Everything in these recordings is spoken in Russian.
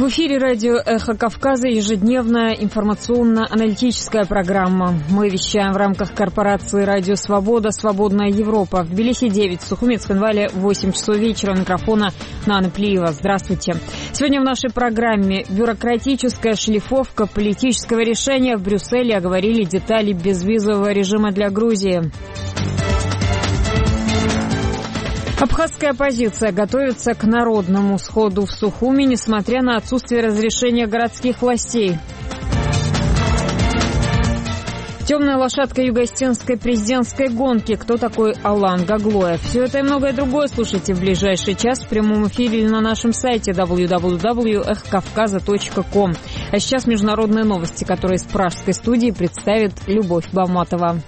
В эфире радио «Эхо Кавказа» ежедневная информационно-аналитическая программа. Мы вещаем в рамках корпорации «Радио Свобода», «Свободная Европа». В Тбилиси 9, в Сухумецк-Инвале 8 часов вечера. У микрофона Нана Плиева. Здравствуйте. Сегодня в нашей программе бюрократическая шлифовка политического решения. В Брюсселе оговорили детали безвизового режима для Грузии. Абхазская оппозиция готовится к народному сходу в Сухуми, несмотря на отсутствие разрешения городских властей. Темная лошадка юго-осетинской президентской гонки. Кто такой Алан Гаглоев? Все это и многое другое слушайте в ближайший час в прямом эфире или на нашем сайте www.эхокавказа.ком. А сейчас международные новости, которые из пражской студии представит Любовь Баматова.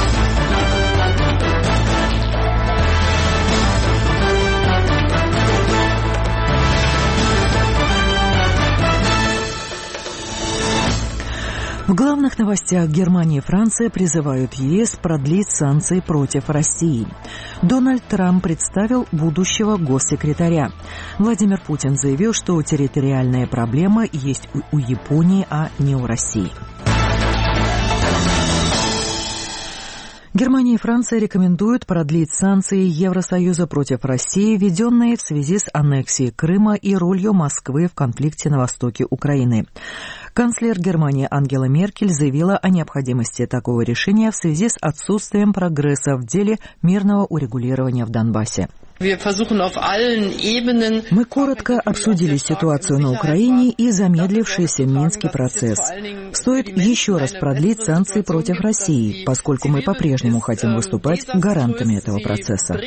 В главных новостях Германия и Франция призывают ЕС продлить санкции против России. Дональд Трамп представил будущего госсекретаря. Владимир Путин заявил, что территориальная проблема есть у Японии, а не у России. Германия и Франция рекомендуют продлить санкции Евросоюза против России, введенные в связи с аннексией Крыма и ролью Москвы в конфликте на востоке Украины. Канцлер Германии Ангела Меркель заявила о необходимости такого решения в связи с отсутствием прогресса в деле мирного урегулирования в Донбассе. Мы коротко обсудили ситуацию на Украине и замедлившийся Минский процесс. Стоит еще раз продлить санкции против России, поскольку мы по-прежнему хотим выступать гарантами этого процесса.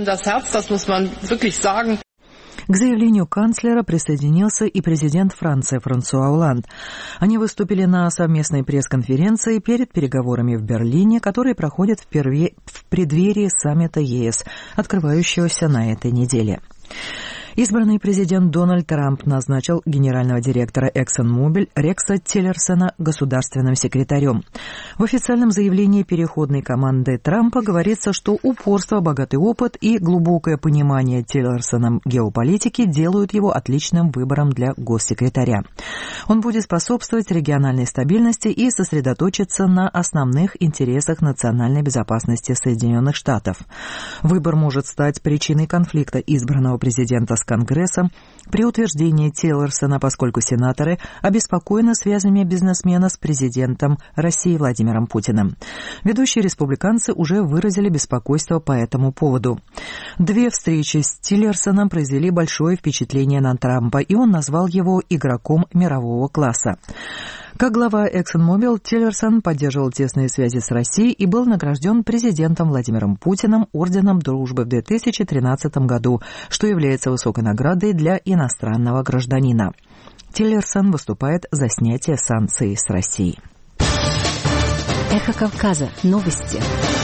К заявлению канцлера присоединился и президент Франции Франсуа Олланд. Они выступили на совместной пресс-конференции перед переговорами в Берлине, которые проходят в преддверии саммита ЕС, открывающегося на этой неделе. Избранный президент Дональд Трамп назначил генерального директора ExxonMobil Рекса Тиллерсона государственным секретарем. В официальном заявлении переходной команды Трампа говорится, что упорство, богатый опыт и глубокое понимание Тиллерсоном геополитики делают его отличным выбором для госсекретаря. Он будет способствовать региональной стабильности и сосредоточиться на основных интересах национальной безопасности Соединенных Штатов. Выбор может стать причиной конфликта избранного президента с Конгрессом при утверждении Тиллерсона, поскольку сенаторы обеспокоены связями бизнесмена с президентом России Владимиром Путиным. Ведущие республиканцы уже выразили беспокойство по этому поводу. Две встречи с Тиллерсоном произвели большое впечатление на Трампа, и он назвал его игроком мирового класса. Как глава ExxonMobil, Тиллерсон поддерживал тесные связи с Россией и был награжден президентом Владимиром Путиным орденом дружбы в 2013 году, что является высокой наградой для иностранного гражданина. Тиллерсон выступает за снятие санкций с Россией. Эхо Кавказа. Новости.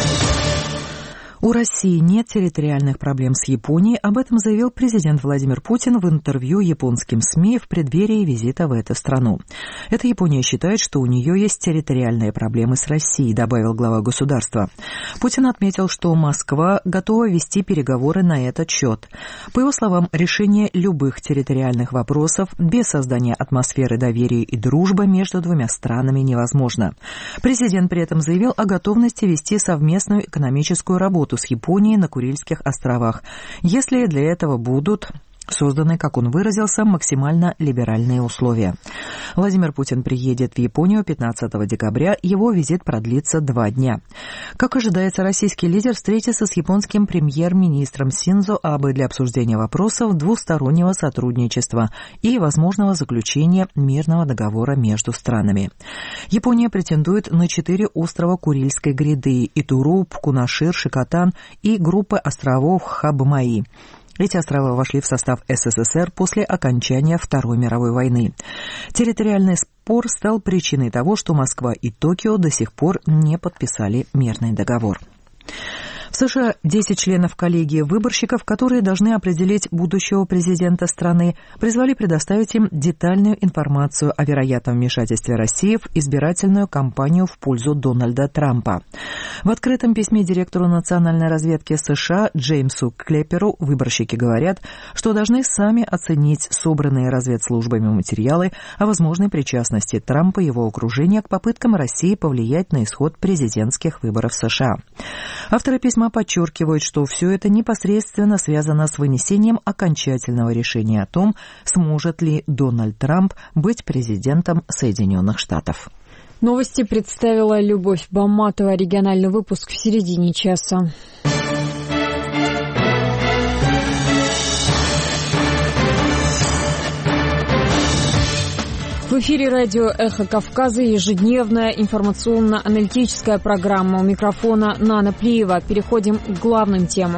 У России нет территориальных проблем с Японией, об этом заявил президент Владимир Путин в интервью японским СМИ в преддверии визита в эту страну. Это Япония считает, что у нее есть территориальные проблемы с Россией, добавил глава государства. Путин отметил, что Москва готова вести переговоры на этот счет. По его словам, решение любых территориальных вопросов без создания атмосферы доверия и дружбы между двумя странами невозможно. Президент при этом заявил о готовности вести совместную экономическую работу с Японией на Курильских островах, если для этого будут созданы, как он выразился, максимально либеральные условия. Владимир Путин приедет в Японию 15 декабря, его визит продлится 2 дня. Как ожидается, российский лидер встретится с японским премьер-министром Синдзо Абэ для обсуждения вопросов двустороннего сотрудничества и возможного заключения мирного договора между странами. Япония претендует на 4 острова Курильской гряды – Итуруп, Кунашир, Шикотан и группы островов Хабмаи. Эти острова вошли в состав СССР после окончания Второй мировой войны. Территориальный спор стал причиной того, что Москва и Токио до сих пор не подписали мирный договор. В США 10 членов коллегии выборщиков, которые должны определить будущего президента страны, призвали предоставить им детальную информацию о вероятном вмешательстве России в избирательную кампанию в пользу Дональда Трампа. В открытом письме директору национальной разведки США Джеймсу Клепперу выборщики говорят, что должны сами оценить собранные разведслужбами материалы о возможной причастности Трампа и его окружения к попыткам России повлиять на исход президентских выборов США. Авторы письма подчеркивают, что все это непосредственно связано с вынесением окончательного решения о том, сможет ли Дональд Трамп быть президентом Соединенных Штатов. Новости представила Любовь Баматова. Региональный выпуск в середине часа. В эфире радио «Эхо Кавказа» ежедневная информационно-аналитическая программа. У микрофона Нана Плиева. Переходим к главным темам.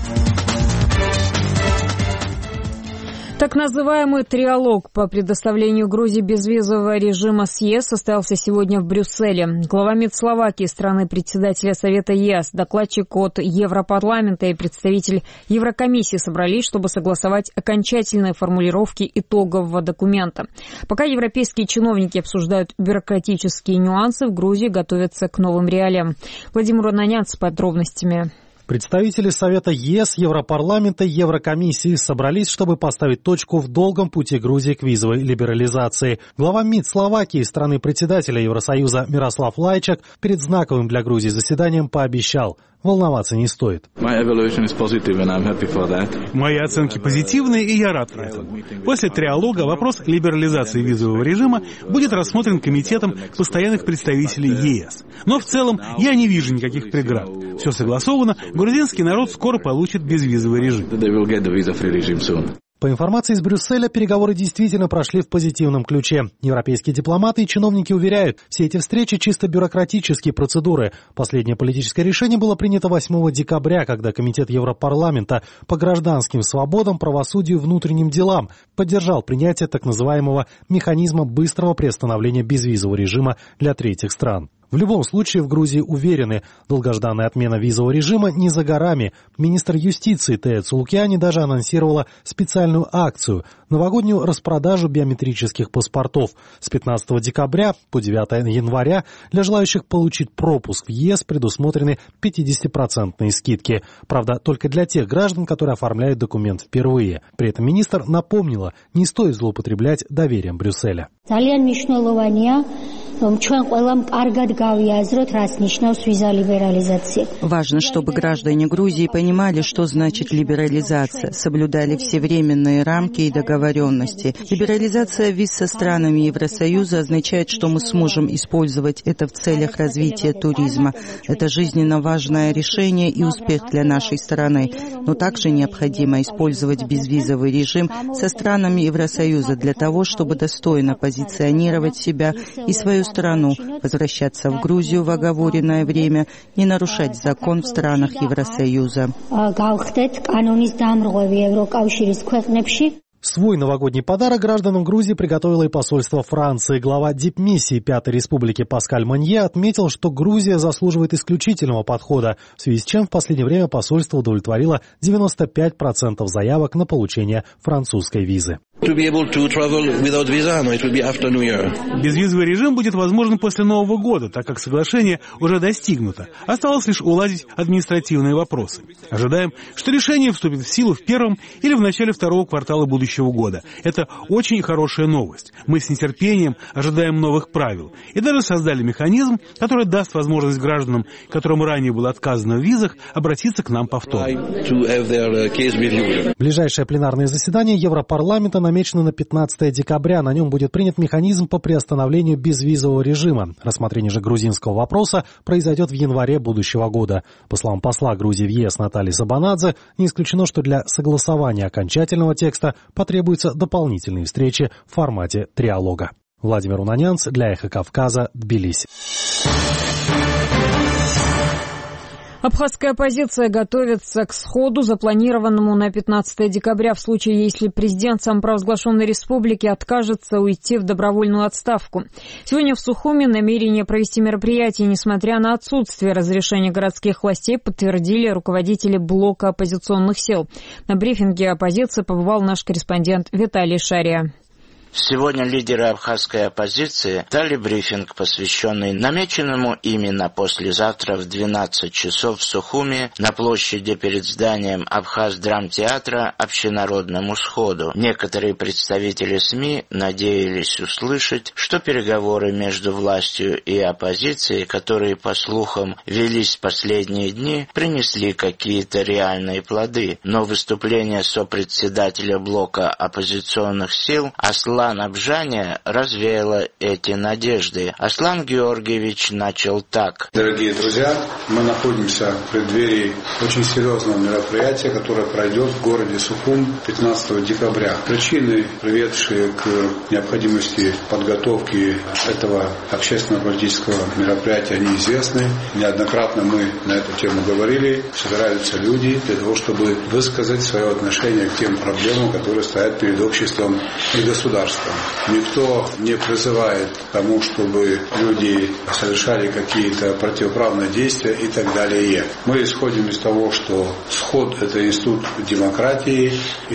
Так называемый триалог по предоставлению Грузии безвизового режима с ЕС состоялся сегодня в Брюсселе. Глава МИД Словакии, страны-председателя Совета ЕС, докладчик от Европарламента и представитель Еврокомиссии собрались, чтобы согласовать окончательные формулировки итогового документа. Пока европейские чиновники обсуждают бюрократические нюансы, в Грузии готовятся к новым реалиям. Владимир Ананян с подробностями. Представители Совета ЕС, Европарламента и Еврокомиссии собрались, чтобы поставить точку в долгом пути Грузии к визовой либерализации. Глава МИД Словакии, страны-председателя Евросоюза Мирослав Лайчак перед знаковым для Грузии заседанием пообещал: волноваться не стоит. Мои оценки позитивные, и я рад этому. После триалога вопрос либерализации визового режима будет рассмотрен Комитетом постоянных представителей ЕС. Но в целом я не вижу никаких преград. Все согласовано, грузинский народ скоро получит безвизовый режим. По информации из Брюсселя, переговоры действительно прошли в позитивном ключе. Европейские дипломаты и чиновники уверяют, все эти встречи чисто бюрократические процедуры. Последнее политическое решение было принято 8 декабря, когда Комитет Европарламента по гражданским свободам, правосудию и внутренним делам поддержал принятие так называемого механизма быстрого приостановления безвизового режима для третьих стран. В любом случае, в Грузии уверены, долгожданная отмена визового режима не за горами. Министр юстиции Тея Цулукиани даже анонсировала специальную акцию – новогоднюю распродажу биометрических паспортов. С 15 декабря по 9 января для желающих получить пропуск в ЕС предусмотрены 50% скидки. Правда, только для тех граждан, которые оформляют документ впервые. При этом министр напомнила, не стоит злоупотреблять доверием Брюсселя. Важно, чтобы граждане Грузии понимали, что значит либерализация, соблюдали все временные рамки и договоренности. Либерализация виз со странами Евросоюза означает, что мы сможем использовать это в целях развития туризма. Это жизненно важное решение и успех для нашей страны. Но также необходимо использовать безвизовый режим со странами Евросоюза для того, чтобы достойно позиционировать себя и свою страну, возвращаться в Грузию в оговоренное время, не нарушать закон в странах Евросоюза. Свой новогодний подарок гражданам Грузии приготовило и посольство Франции. Глава дипмиссии Пятой Республики Паскаль Монье отметил, что Грузия заслуживает исключительного подхода, в связи с чем в последнее время посольство удовлетворило 95% заявок на получение французской визы. Безвизовый режим будет возможен после Нового года, так как соглашение уже достигнуто. Осталось лишь уладить административные вопросы. Ожидаем, что решение вступит в силу в первом или в начале второго квартала будущего года. Это очень хорошая новость. Мы с нетерпением ожидаем новых правил. И даже создали механизм, который даст возможность гражданам, которым ранее было отказано в визах, обратиться к нам повторно. Ближайшее пленарное заседание Европарламента намечено на 15 декабря. На нем будет принят механизм по приостановлению безвизового режима. Рассмотрение же грузинского вопроса произойдет в январе будущего года. По словам посла Грузии в ЕС Натальи Сабанадзе, не исключено, что для согласования окончательного текста потребуются дополнительные встречи в формате триалога. Владимир Унанянц для «Эхо Кавказа», Тбилиси. Абхазская оппозиция готовится к сходу, запланированному на 15 декабря, в случае, если президент самопровозглашенной республики откажется уйти в добровольную отставку. Сегодня в Сухуми намерение провести мероприятие, несмотря на отсутствие разрешения городских властей, подтвердили руководители блока оппозиционных сил. На брифинге оппозиции побывал наш корреспондент Виталий Шария. Сегодня лидеры абхазской оппозиции дали брифинг, посвященный намеченному ими на послезавтра в 12 часов в Сухуми на площади перед зданием Абхаз-драмтеатра общенародному сходу. Некоторые представители СМИ надеялись услышать, что переговоры между властью и оппозицией, которые, по слухам, велись последние дни, принесли какие-то реальные плоды. Но выступление сопредседателя блока оппозиционных сил Аслан Абжаня развеяло эти надежды. Аслан Георгиевич начал так. Дорогие друзья, мы находимся в преддверии очень серьезного мероприятия, которое пройдет в городе Сухум 15 декабря. Причины, приведшие к необходимости подготовки этого общественно-политического мероприятия, они известны. Неоднократно мы на эту тему говорили. Собираются люди для того, чтобы высказать свое отношение к тем проблемам, которые стоят перед обществом и государством. Никто не призывает к тому, чтобы люди совершали какие-то противоправные действия и так далее. Мы исходим из того, что сход – это институт демократии,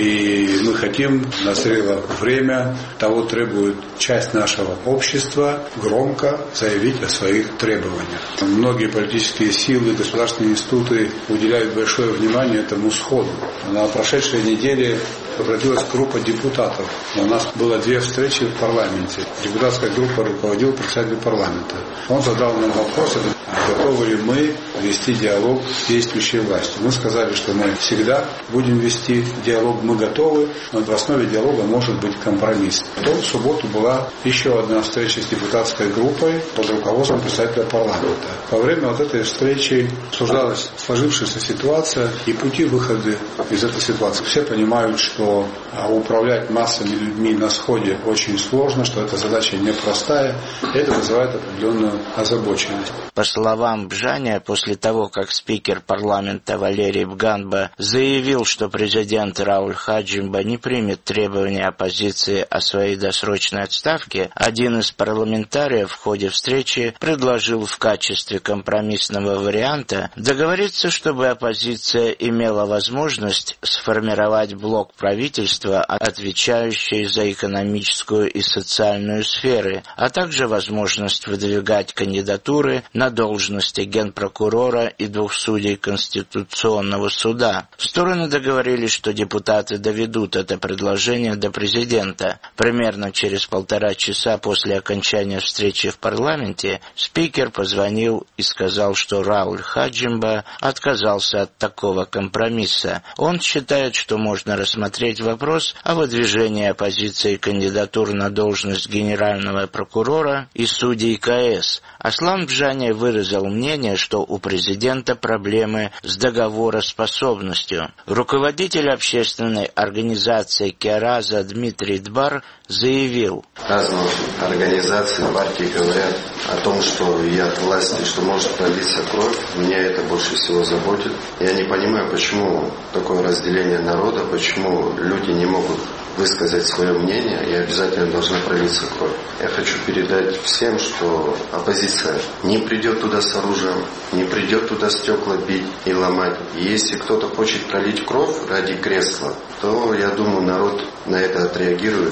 и мы хотим, назрело время, того требует часть нашего общества, громко заявить о своих требованиях. Многие политические силы, государственные институты уделяют большое внимание этому сходу. На прошедшей неделе обратилась группа депутатов. У нас было 2 встречи в парламенте. Депутатская группа руководил председатель парламента. Он задал нам вопрос, готовы ли мы вести диалог с действующей властью. Мы сказали, что мы всегда будем вести диалог, мы готовы, но в основе диалога может быть компромисс. Потом в субботу была еще одна встреча с депутатской группой под руководством председателя парламента. Во время вот этой встречи обсуждалась сложившаяся ситуация и пути выхода из этой ситуации. Все понимают, что управлять массами людьми на сходе очень сложно, что эта задача непростая, и это вызывает определенную озабоченность. По словам Бжаня, после того, как спикер парламента Валерий Бганба заявил, что президент Рауль Хаджимба не примет требования оппозиции о своей досрочной отставке, один из парламентариев в ходе встречи предложил в качестве компромиссного варианта договориться, чтобы оппозиция имела возможность сформировать блок правительства, отвечающий за экономическую и социальную сферы, а также возможность выдвигать кандидатуры на должности генпрокурора и 2 судей Конституционного суда. Стороны договорились, что депутаты доведут это предложение до президента. Примерно через 1,5 часа после окончания встречи в парламенте спикер позвонил и сказал, что Рауль Хаджимба отказался от такого компромисса. Он считает, что можно рассмотреть вопрос о выдвижении оппозиции кандидатур на должность генерального прокурора и судей КС. Аслан Бжаня выразил мнение, что у президента проблемы с договороспособностью. Руководитель общественной организации Кераза Дмитрий Дбар заявил. Разные организации, партии говорят о том, что и от власти, что может пролиться кровь. Меня это больше всего заботит. Я не понимаю, почему такое разделение народа, почему люди не могут высказать свое мнение и обязательно должна пролиться кровь. Я хочу передать всем, что оппозиция не придет туда с оружием, не придет туда стекла бить и ломать. И если кто-то хочет пролить кровь ради кресла, то, я думаю, народ на это отреагирует.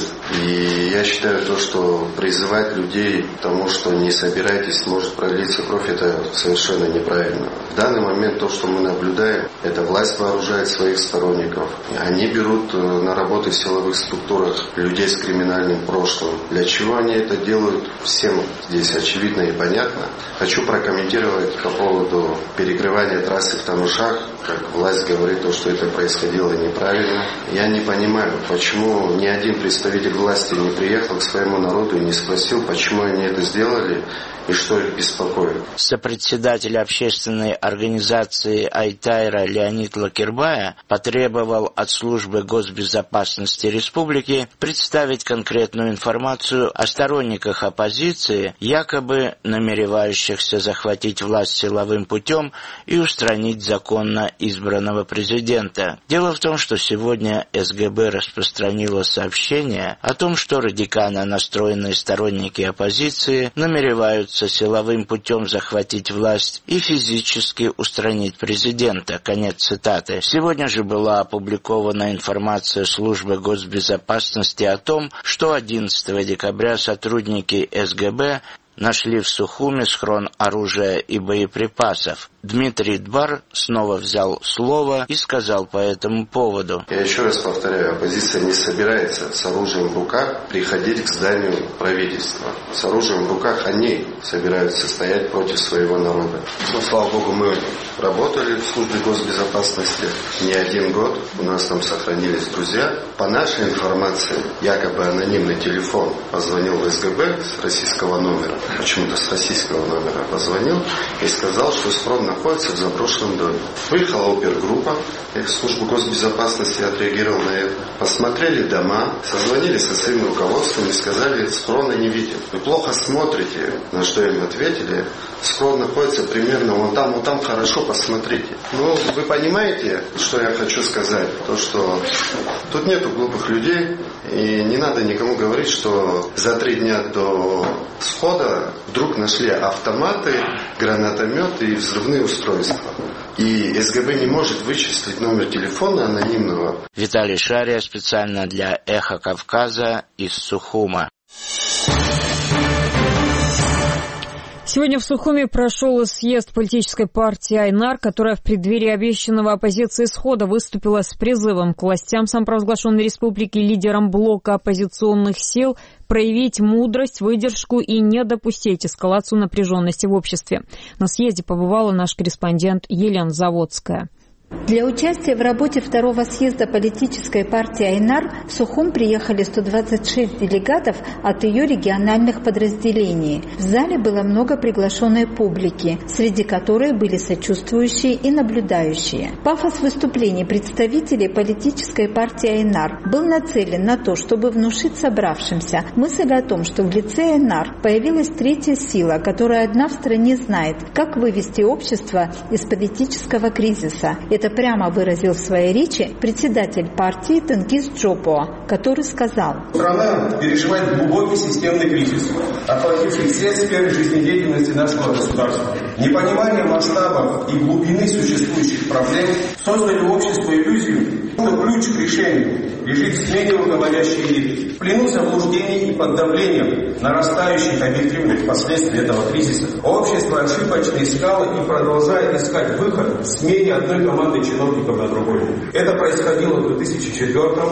И я считаю то, что призывать людей к тому, что не собирайтесь, может пролиться кровь, это совершенно неправильно. В данный момент то, что мы наблюдаем, это власть вооружает своих сторонников. Они берут на работы в силовых структурах людей с криминальным прошлым. Для чего они это делают, всем здесь очевидно и понятно. Хочу прокомментировать по поводу перекрывания трассы в Танушах. Как власть говорит, то, что это происходило неправильно. Я не понимаю, почему ни один представитель власти не приехал к своему народу и не спросил, почему они это сделали. и что их беспокоит. Сопредседатель общественной организации Айтайра Леонид Лакербая потребовал от службы госбезопасности республики представить конкретную информацию о сторонниках оппозиции, якобы намеревающихся захватить власть силовым путем и устранить законно избранного президента. Дело в том, что сегодня СГБ распространило сообщение о том, что радикально настроенные сторонники оппозиции намереваются силовым путем захватить власть и физически устранить президента. Конец цитаты. Сегодня же была опубликована информация службы госбезопасности о том, что 11 декабря сотрудники СГБ нашли в Сухуми схрон оружия и боеприпасов. Дмитрий Дбар снова взял слово и сказал по этому поводу. Я еще раз повторяю, оппозиция не собирается с оружием в руках приходить к зданию правительства. С оружием в руках они собираются стоять против своего народа. Но, слава богу, мы работали в службе госбезопасности не 1 год. У нас там сохранились друзья. По нашей информации, якобы анонимный телефон позвонил в СГБ с российского номера. Почему-то с российского номера позвонил и сказал, что схрон находится в заброшенном доме. Выехала опергруппа, их служба госбезопасности отреагировала на это. Посмотрели дома, созвонились со своим руководством и сказали, схрона не видим. Вы плохо смотрите, на что им ответили. Схрон находится примерно вон там хорошо, посмотрите. Ну, вы понимаете, что я хочу сказать? То, что тут нету глупых людей, и не надо никому говорить, что за 3 дня до схода вдруг нашли автоматы, гранатометы и взрывные устройства. И СГБ не может вычислить номер телефона анонимного. Виталий Шария специально для «Эхо Кавказа» из Сухума. Сегодня в Сухуми прошел съезд политической партии «Айнар», которая в преддверии обещанного оппозиции схода выступила с призывом к властям самопровозглашенной республики, лидерам блока оппозиционных сил, проявить мудрость, выдержку и не допустить эскалацию напряженности в обществе. На съезде побывала наш корреспондент Елена Заводская. Для участия в работе 2-го съезда политической партии «Айнар» в Сухум приехали 126 делегатов от ее региональных подразделений. В зале было много приглашенной публики, среди которой были сочувствующие и наблюдающие. Пафос выступлений представителей политической партии «Айнар» был нацелен на то, чтобы внушить собравшимся мысль о том, что в лице «Айнар» появилась третья сила, которая одна в стране знает, как вывести общество из политического кризиса. Это прямо выразил в своей речи председатель партии Тенгиз Джопо, который сказал: страна переживает глубокий системный кризис, охвативший все сферы жизнедеятельности нашего государства. Непонимание масштабов и глубины существующих проблем создали в обществе иллюзию, что ключ к решению лежит в смене руководящей элиты. В плену заблуждений и под давлением нарастающих объективных последствий этого кризиса общество ошибочно искало и продолжает искать выход в смене одной команды чиновников на другой. Это происходило в 2004,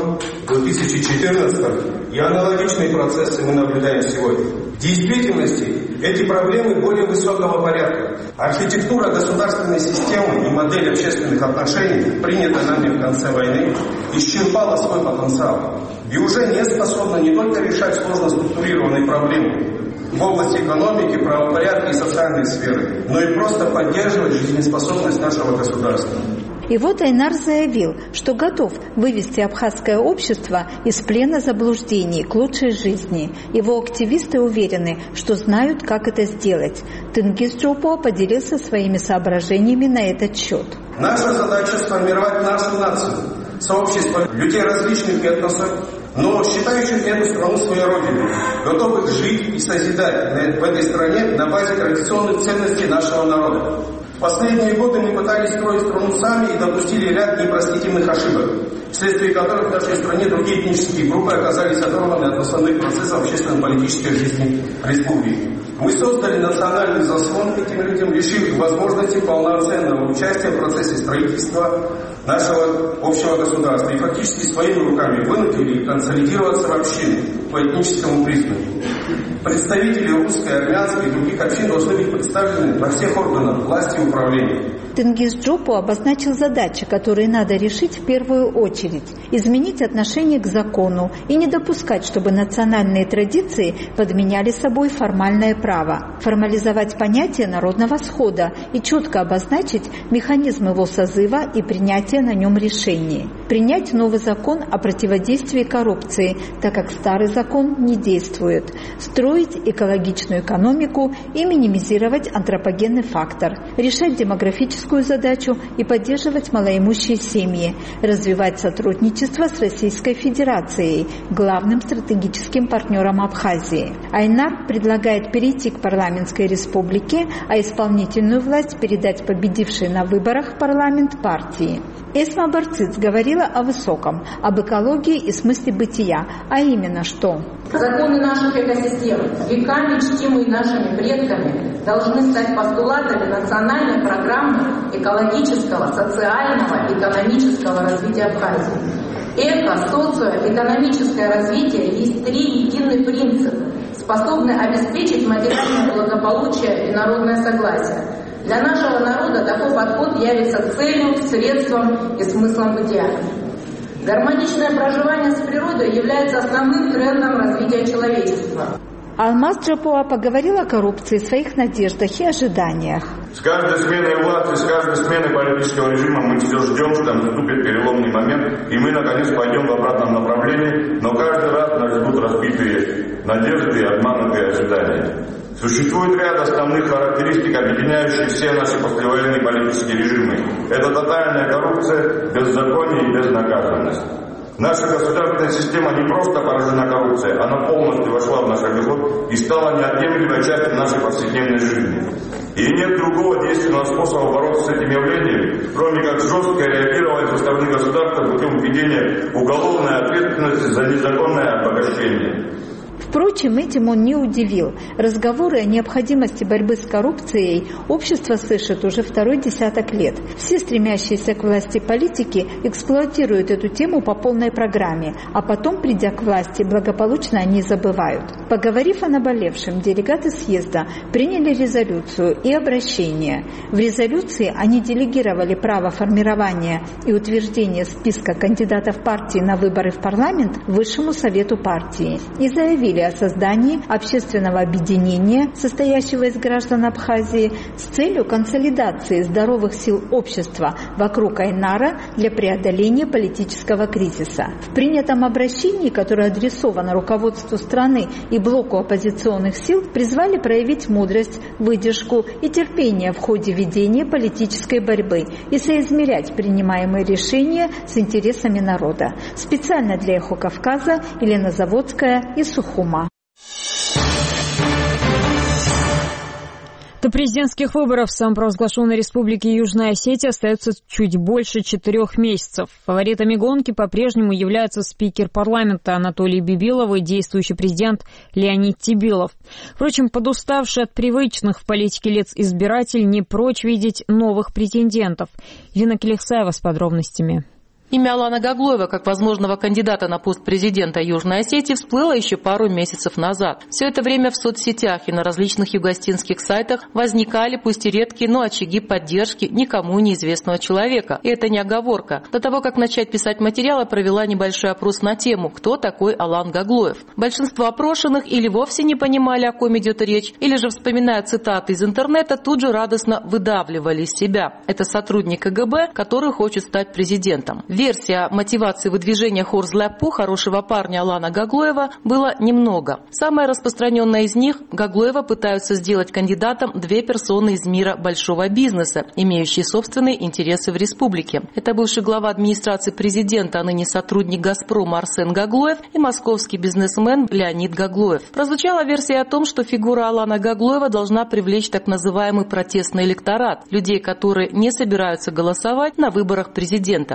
2014, и аналогичные процессы мы наблюдаем сегодня. В действительности эти проблемы более высокого порядка. Архитектура государственной системы и модель общественных отношений, принятая нами в конце войны, исчерпала свой потенциал и уже не способна не только решать сложно структурированные проблемы в области экономики, правопорядка и социальной сферы, но и просто поддерживать жизнеспособность нашего государства. И вот Айнар заявил, что готов вывести абхазское общество из плена заблуждений к лучшей жизни. Его активисты уверены, что знают, как это сделать. Тенгиз Джопо поделился своими соображениями на этот счет. Наша задача сформировать нашу нацию, сообщество людей различных этносов, но считающих эту страну своей родиной, готовых жить и созидать в этой стране на базе традиционных ценностей нашего народа. В последние годы мы пытались строить страну сами и допустили ряд непростительных ошибок, вследствие которых в нашей стране другие этнические группы оказались оторваны от основных процессов общественно-политической жизни республики. Мы создали национальный заслон этим людям, лишив их возможности полноценного участия в процессе строительства нашего общего государства и фактически своими руками вынудили их консолидироваться в общины по этническому признаку. Представители русской, армянской и других общин должны быть представлены во всех органах власти и управления. Тенгиз Джопу обозначил задачи, которые надо решить в первую очередь. Изменить отношение к закону и не допускать, чтобы национальные традиции подменяли собой формальное право. Формализовать понятие народного схода и четко обозначить механизм его созыва и принятия на нем решений. Принять новый закон о противодействии коррупции, так как старый закон не действует. Строить экологичную экономику и минимизировать антропогенный фактор. Решать демографическую задачу и поддерживать малоимущие семьи, развивать сотрудничество с Российской Федерацией, главным стратегическим партнером Абхазии. Айнар предлагает перейти к парламентской республике, а исполнительную власть передать победившей на выборах в парламент партии. Эсма Барциц говорила о высоком, об экологии и смысле бытия, а именно что? Законы наших экосистем, веками чтимые нашими предками, должны стать постулатами национальной программы экологического, социального, экономического развития Абхазии. Социоэкономическое развитие есть 3 единых принципа, способные обеспечить материальное благополучие и народное согласие. Для нашего народа такой подход явится целью, средством и смыслом бытия. Гармоничное проживание с природой является основным трендом развития человечества. Алмаз Джапуа поговорил о коррупции, своих надеждах и ожиданиях. С каждой сменой власти, с каждой сменой политического режима мы все ждем, что там наступит переломный момент, и мы наконец пойдем в обратном направлении, но каждый раз нас ждут разбитые надежды и обманутые ожидания. Существует ряд основных характеристик, объединяющих все наши послевоенные политические режимы. Это тотальная коррупция, беззаконие и безнаказанность. Наша государственная система не просто поражена коррупцией, она полностью вошла в наш обиход и стала неотъемлемой частью нашей повседневной жизни. И нет другого действенного способа бороться с этим явлением, кроме как жестко реагировать со стороны государства путем введения уголовной ответственности за незаконное обогащение. Впрочем, этим он не удивил. Разговоры о необходимости борьбы с коррупцией общество слышит уже второй десяток лет. Все стремящиеся к власти политики эксплуатируют эту тему по полной программе, а потом, придя к власти, благополучно они забывают. Поговорив о наболевшем, делегаты съезда приняли резолюцию и обращение. В резолюции они делегировали право формирования и утверждения списка кандидатов партии на выборы в парламент Высшему совету партии и заявили о создании общественного объединения, состоящего из граждан Абхазии, с целью консолидации здоровых сил общества вокруг Айнара для преодоления политического кризиса. В принятом обращении, которое адресовано руководству страны и блоку оппозиционных сил, призвали проявить мудрость, выдержку и терпение в ходе ведения политической борьбы и соизмерять принимаемые решения с интересами народа. Специально для «Эхо Кавказа» Елена Заводская и Сухума. До президентских выборов в самопровозглашенной республике Южная Осетия остается чуть больше 4 месяцев. Фаворитами гонки по-прежнему являются спикер парламента Анатолий Бибилов и действующий президент Леонид Тибилов. Впрочем, подуставший от привычных в политике лиц избиратель не прочь видеть новых претендентов. Ирина Келихсаева с подробностями. Имя Алана Гаглоева как возможного кандидата на пост президента Южной Осетии всплыло еще пару месяцев назад. Все это время в соцсетях и на различных югостинских сайтах возникали, пусть и редкие, но очаги поддержки никому неизвестного человека. И это не оговорка. До того, как начать писать материалы, провела небольшой опрос на тему «Кто такой Алан Гаглоев?». Большинство опрошенных или вовсе не понимали, о ком идет речь, или же, вспоминая цитаты из интернета, тут же радостно выдавливали из себя. Это сотрудник КГБ, который хочет стать президентом. Версия мотивации выдвижения Хорзляпу, хорошего парня Алана Гаглоева, было немного. Самая распространенная из них – Гаглоева пытаются сделать кандидатом 2 персоны из мира большого бизнеса, имеющие собственные интересы в республике. Это бывший глава администрации президента, а ныне сотрудник «Газпрома» Арсен Гаглоев и московский бизнесмен Леонид Гаглоев. Прозвучала версия о том, что фигура Алана Гаглоева должна привлечь так называемый протестный электорат – людей, которые не собираются голосовать на выборах президента. Хотя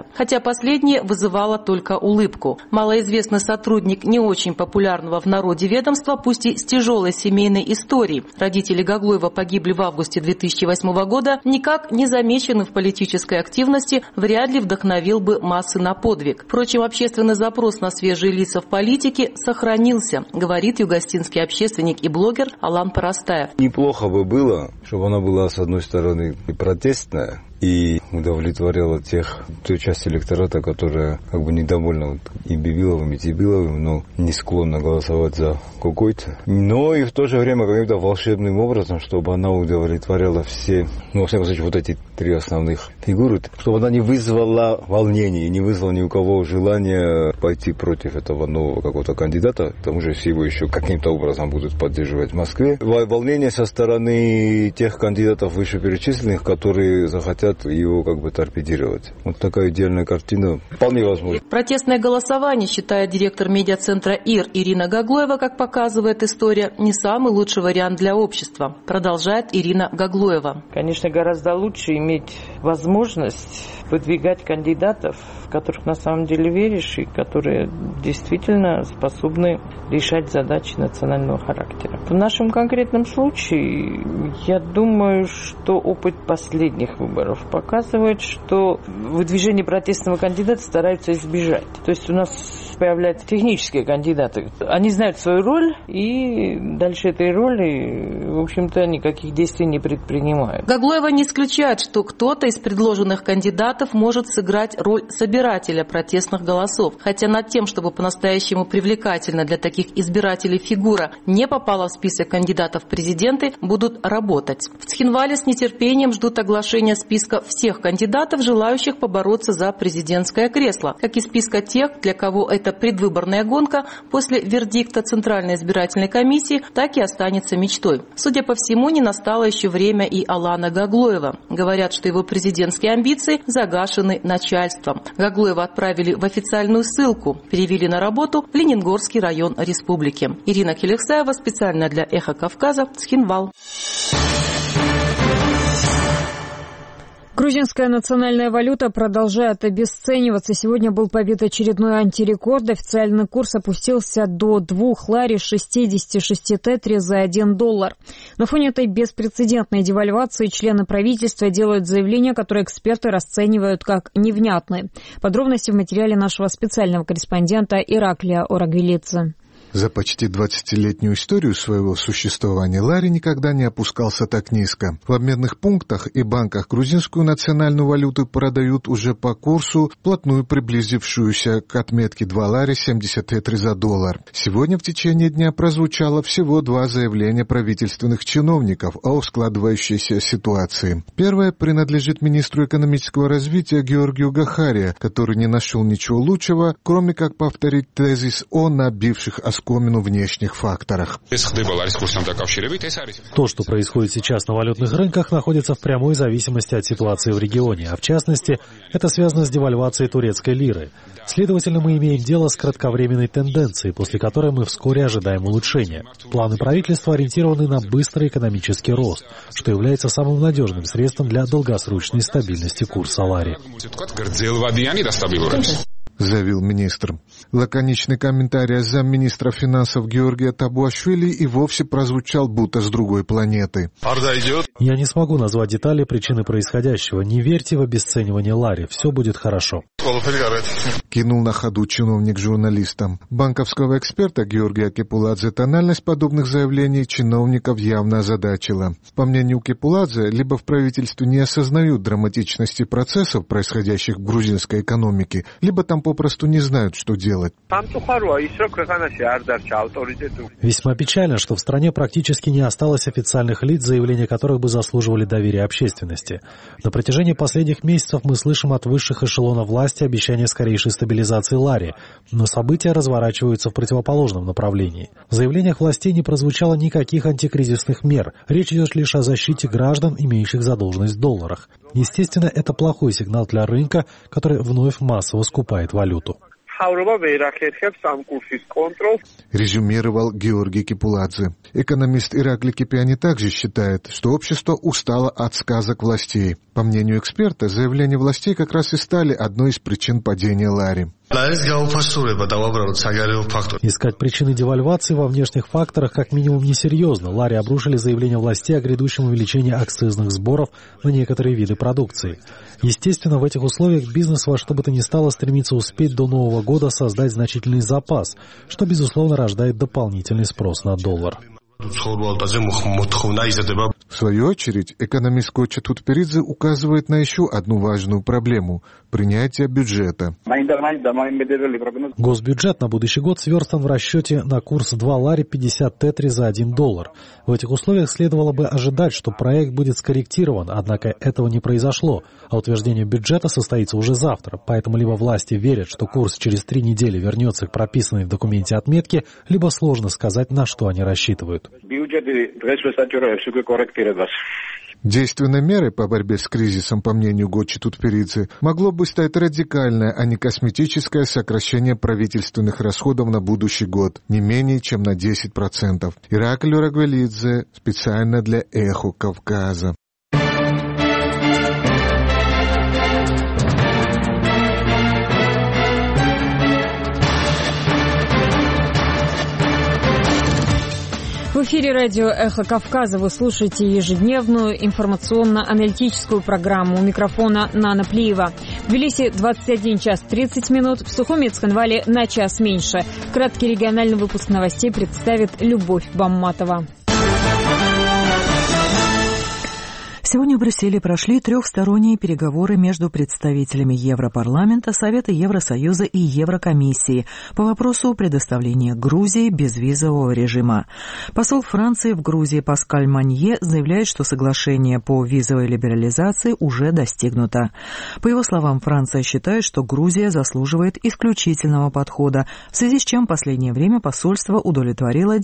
последнее вызывало только улыбку. Малоизвестный сотрудник не очень популярного в народе ведомства, пусть и с тяжелой семейной историей. Родители Гаглоева погибли в августе 2008 года, никак не замеченный в политической активности, вряд ли вдохновил бы массы на подвиг. Впрочем, общественный запрос на свежие лица в политике сохранился, говорит югостинский общественник и блогер Алан Парастаев. Неплохо бы было, чтобы она была, с одной стороны, и протестная, и удовлетворяла ту часть электората, которая как бы недовольна и Бибиловым, и Тибиловым, но не склонна голосовать за какой-то. Но и в то же время каким-то волшебным образом, чтобы она удовлетворяла все, во всяком случае, вот эти три основных фигуры, чтобы она не вызвала волнений, не вызвала ни у кого желания пойти против этого нового какого-то кандидата. К тому же все его еще каким-то образом будут поддерживать в Москве. Волнение со стороны тех кандидатов вышеперечисленных, которые захотят его как бы торпедировать. Вот такая идеальная картина вполне возможна. Протестное голосование, считает директор медиацентра ИР Ирина Гаглоева, как показывает история, не самый лучший вариант для общества. Продолжает Ирина Гаглоева. Конечно, гораздо лучше иметь возможность выдвигать кандидатов, в которых на самом деле веришь и которые действительно способны решать задачи национального характера. В нашем конкретном случае, я думаю, что опыт последних выборов показывает, что выдвижение протестного кандидата стараются избежать. То есть у нас появляются технические кандидаты. Они знают свою роль и дальше этой роли, в общем-то, никаких действий не предпринимают. Гаглоева не исключает, что кто-то из предложенных кандидатов может сыграть роль собирателя протестных голосов. Хотя над тем, чтобы по-настоящему привлекательно для таких избирателей фигура не попала в список кандидатов в президенты, будут работать. В Цхинвале с нетерпением ждут оглашения списка всех кандидатов, желающих побороться за президентское кресло, как и списка тех, для кого эта предвыборная гонка после вердикта Центральной избирательной комиссии так и останется мечтой. Судя по всему, не настало еще время и Алана Гаглоева. Говорят, что его президентские амбиции загашены начальством. Гаглоева отправили в официальную ссылку, перевели на работу в Ленингорский район республики. Ирина Келексаева, специально для «Эхо Кавказа», Цхинвал. Грузинская национальная валюта продолжает обесцениваться. Сегодня был побит очередной антирекорд. Официальный курс опустился до 2 лари 66 тетри за $1. На фоне этой беспрецедентной девальвации члены правительства делают заявления, которые эксперты расценивают как невнятные. Подробности в материале нашего специального корреспондента Ираклия Орагвелидзе. За почти 20-летнюю историю своего существования лари никогда не опускался так низко. В обменных пунктах и банках грузинскую национальную валюту продают уже по курсу, вплотную приблизившуюся к отметке 2 лари 70 тетри за $. Сегодня в течение дня прозвучало всего 2 заявления правительственных чиновников о складывающейся ситуации. Первое принадлежит министру экономического развития Георгию Гахария, который не нашел ничего лучшего, кроме как повторить тезис о набивших оскомину внешних факторах. То, что происходит сейчас на валютных рынках, находится в прямой зависимости от ситуации в регионе, а в частности, это связано с девальвацией турецкой лиры. Следовательно, мы имеем дело с кратковременной тенденцией, после которой мы вскоре ожидаем улучшения. Планы правительства ориентированы на быстрый экономический рост, что является самым надежным средством для долгосрочной стабильности курса лари. Заявил министр. Лаконичный комментарий замминистра финансов Георгия Табуашвили и вовсе прозвучал будто с другой планеты. Я не смогу назвать детали причины происходящего. Не верьте в обесценивание лари. Все будет хорошо. Кинул на ходу чиновник журналистам. Банковского эксперта Георгия Кепуладзе тональность подобных заявлений чиновников явно озадачила. По мнению Кепуладзе, либо в правительстве не осознают драматичности процессов, происходящих в грузинской экономике, либо там попросту не знают, что делать. Весьма печально, что в стране практически не осталось официальных лиц, заявления которых бы заслуживали доверия общественности. На протяжении последних месяцев мы слышим от высших эшелонов власти обещания скорейшей стабилизации лари, но события разворачиваются в противоположном направлении. В заявлениях властей не прозвучало никаких антикризисных мер. Речь идет лишь о защите граждан, имеющих задолженность в долларах. Естественно, это плохой сигнал для рынка, который вновь массово скупает валюту. резюмировал Георгий Кипуладзе. Экономист Ираклий Кипиани также считает, что общество устало от сказок властей. По мнению эксперта, заявления властей как раз и стали одной из причин падения лари. Искать причины девальвации во внешних факторах как минимум несерьезно. Лари обрушили заявление властей о грядущем увеличении акцизных сборов на некоторые виды продукции. Естественно, в этих условиях бизнес во что бы то ни стало стремится успеть до Нового года создать значительный запас, что, безусловно, рождает дополнительный спрос на доллар. В свою очередь, экономист Гоча Тутперидзе указывает на еще одну важную проблему – принятие бюджета. Госбюджет на будущий год сверстан в расчете на курс 2 лари 50 тетри за $1. В этих условиях следовало бы ожидать, что проект будет скорректирован, однако этого не произошло, а утверждение бюджета состоится уже завтра, поэтому либо власти верят, что курс через 3 недели вернется к прописанной в документе отметке, либо сложно сказать, на что они рассчитывают. Действенной мерой по борьбе с кризисом, по мнению Гочи Тутперидзе, могло бы стать радикальное, а не косметическое сокращение правительственных расходов на будущий год, не менее чем на 10%. Ираклий Рагвелидзе специально для «Эхо Кавказа». В эфире радио «Эхо Кавказа» вы слушаете ежедневную информационно-аналитическую программу. У микрофона Нана Плиева. В Тбилиси 21 час 30 минут, в Сухуми и Цхинвале на час меньше. Краткий региональный выпуск новостей представит Любовь Бамматова. Сегодня в Брюсселе прошли трехсторонние переговоры между представителями Европарламента, Совета Евросоюза и Еврокомиссии по вопросу предоставления Грузии безвизового режима. Посол Франции в Грузии Паскаль Манье заявляет, что соглашение по визовой либерализации уже достигнуто. По его словам, Франция считает, что Грузия заслуживает исключительного подхода, в связи с чем в последнее время посольство удовлетворило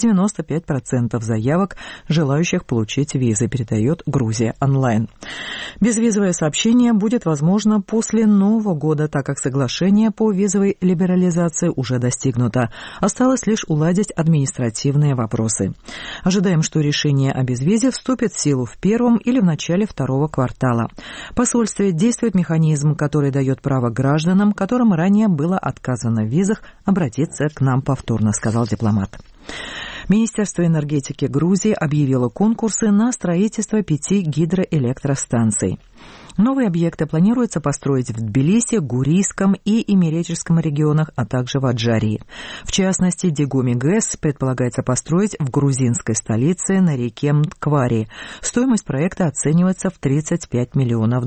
95% заявок, желающих получить визы, передает Грузия онлайн. Безвизовое сообщение будет возможно после Нового года, так как соглашение по визовой либерализации уже достигнуто. Осталось лишь уладить административные вопросы. Ожидаем, что решение о безвизе вступит в силу в первом или в начале второго квартала. В посольстве действует механизм, который дает право гражданам, которым ранее было отказано в визах, обратиться к нам повторно, сказал дипломат. Министерство энергетики Грузии объявило конкурсы на строительство 5 гидроэлектростанций. Новые объекты планируется построить в Тбилиси, Гурийском и Имеретическом регионах, а также в Аджарии. В частности, Дегуми ГЭС предполагается построить в грузинской столице на реке Мквари. Стоимость проекта оценивается в $35 миллионов.